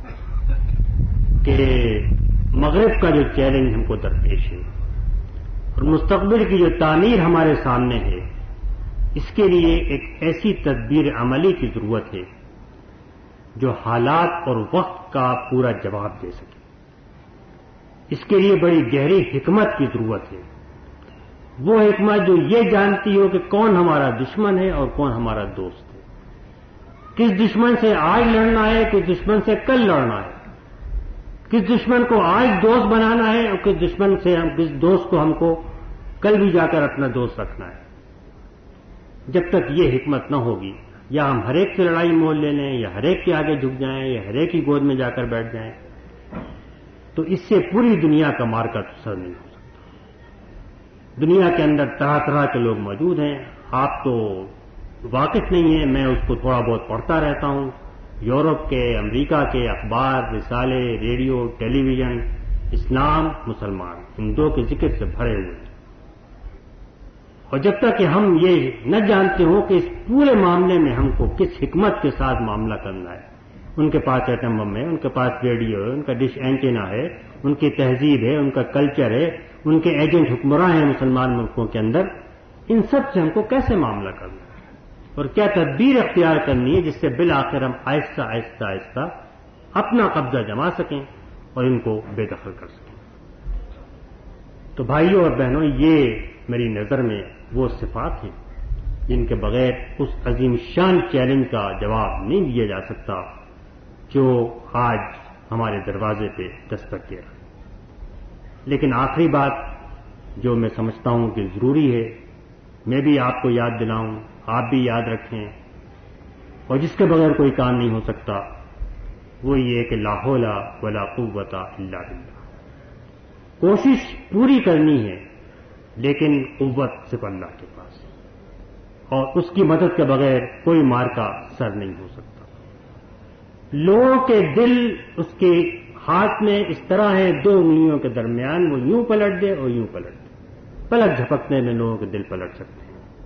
کہ مغرب کا جو چیلنج ہم کو درپیش ہے، اور مستقبل کی جو تعمیر ہمارے سامنے ہے، اس کے لیے ایک ایسی تدبیر عملی کی ضرورت ہے جو حالات اور وقت کا پورا جواب دے سکے۔ اس کے لیے بڑی گہری حکمت کی ضرورت ہے، وہ حکمت جو یہ جانتی ہو کہ کون ہمارا دشمن ہے اور کون ہمارا دوست ہے، کس دشمن سے آج لڑنا ہے، کس دشمن سے کل لڑنا ہے، کس دشمن کو آج دوست بنانا ہے اور کس دشمن سے ہم کس دوست کو ہم کو کل بھی جا کر اپنا دوست رکھنا ہے۔ جب تک یہ حکمت نہ ہوگی، یا ہم ہر ایک سے لڑائی مول لے لیں، یا ہر ایک کے آگے جھک جائیں، یا ہر ایک کی گود میں جا کر بیٹھ جائیں، تو اس سے پوری دنیا کا مارکا سر نہیں ہو سکتا۔ دنیا کے اندر طرح طرح کے لوگ موجود ہیں، آپ تو واقف نہیں ہیں، میں اس کو تھوڑا بہت پڑھتا رہتا ہوں۔ یورپ کے، امریکہ کے اخبار، رسالے، ریڈیو، ٹیلی ویژن، اسلام، مسلمان، ان دو کے ذکر سے بھرے ہوئے ہیں۔ اور جب تک کہ ہم یہ نہ جانتے ہوں کہ اس پورے معاملے میں ہم کو کس حکمت کے ساتھ معاملہ کرنا ہے، ان کے پاس ایٹم بم ہے، ان کے پاس ریڈیو ہے، ان کا ڈش اینٹینا ہے، ان کی تہذیب ہے، ان کا کلچر ہے، ان کے ایجنٹ حکمراں ہیں مسلمان ملکوں کے اندر، ان سب سے ہم کو کیسے معاملہ کرنا ہے اور کیا تدبیر اختیار کرنی ہے جس سے بالآخر ہم آہستہ آہستہ آہستہ اپنا قبضہ جما سکیں اور ان کو بے دخل کر سکیں۔ تو بھائیوں اور بہنوں، یہ میری نظر میں وہ صفات ہیں جن کے بغیر اس عظیم شان چیلنج کا جواب نہیں دیا جا سکتا جو آج ہمارے دروازے پہ دستک دے رہا ہے۔ لیکن آخری بات جو میں سمجھتا ہوں کہ ضروری ہے، میں بھی آپ کو یاد دلاؤں، آپ بھی یاد رکھیں، اور جس کے بغیر کوئی کام نہیں ہو سکتا، وہ یہ کہ لا حول ولا قوت الا باللہ۔ کوشش پوری کرنی ہے، لیکن قوت صرف اللہ کے پاس ہے، اور اس کی مدد کے بغیر کوئی مارکا سر نہیں ہو سکتا۔ لوگوں کے دل اس کے ہاتھ میں اس طرح ہے، دو انگلیوں کے درمیان، وہ یوں پلٹ دے اور یوں پلٹ دے، پلک جھپکنے میں لوگوں کے دل پلٹ سکتے ہیں۔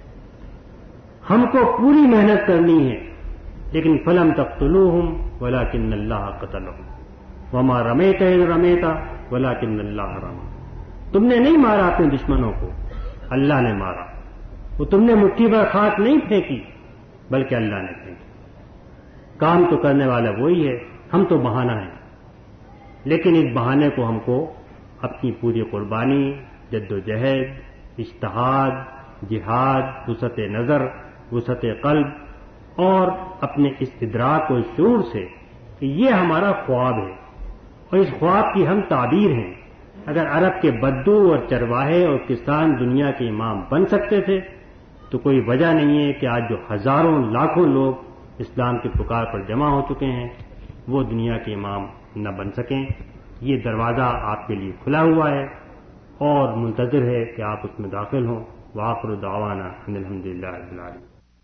ہم کو پوری محنت کرنی ہے، لیکن فلم تقتلوہم ولکن اللہ قتلہم وما رمیت اذ رمیت ولکن اللہ رمی۔ تم نے نہیں مارا اپنے دشمنوں کو، اللہ نے مارا۔ وہ تم نے مٹھی پر خاک نہیں پھینکی، بلکہ اللہ نے پھینکی۔ کام تو کرنے والا وہی ہے، ہم تو بہانہ ہیں، لیکن اس بہانے کو ہم کو اپنی پوری قربانی، جد و جہد، اجتہاد، جہاد، وسعت نظر، وسعت قلب اور اپنے اس ادراک و شعور سے کہ یہ ہمارا خواب ہے اور اس خواب کی ہم تعبیر ہیں۔ اگر عرب کے بدو اور چرواہے اور کسان دنیا کے امام بن سکتے تھے تو کوئی وجہ نہیں ہے کہ آج جو ہزاروں لاکھوں لوگ اسلام کی پکار پر جمع ہو چکے ہیں وہ دنیا کے امام نہ بن سکیں۔ یہ دروازہ آپ کے لیے کھلا ہوا ہے اور منتظر ہے کہ آپ اس میں داخل ہوں۔ وآخر دعوانا ان الحمد للہ رب العالمین۔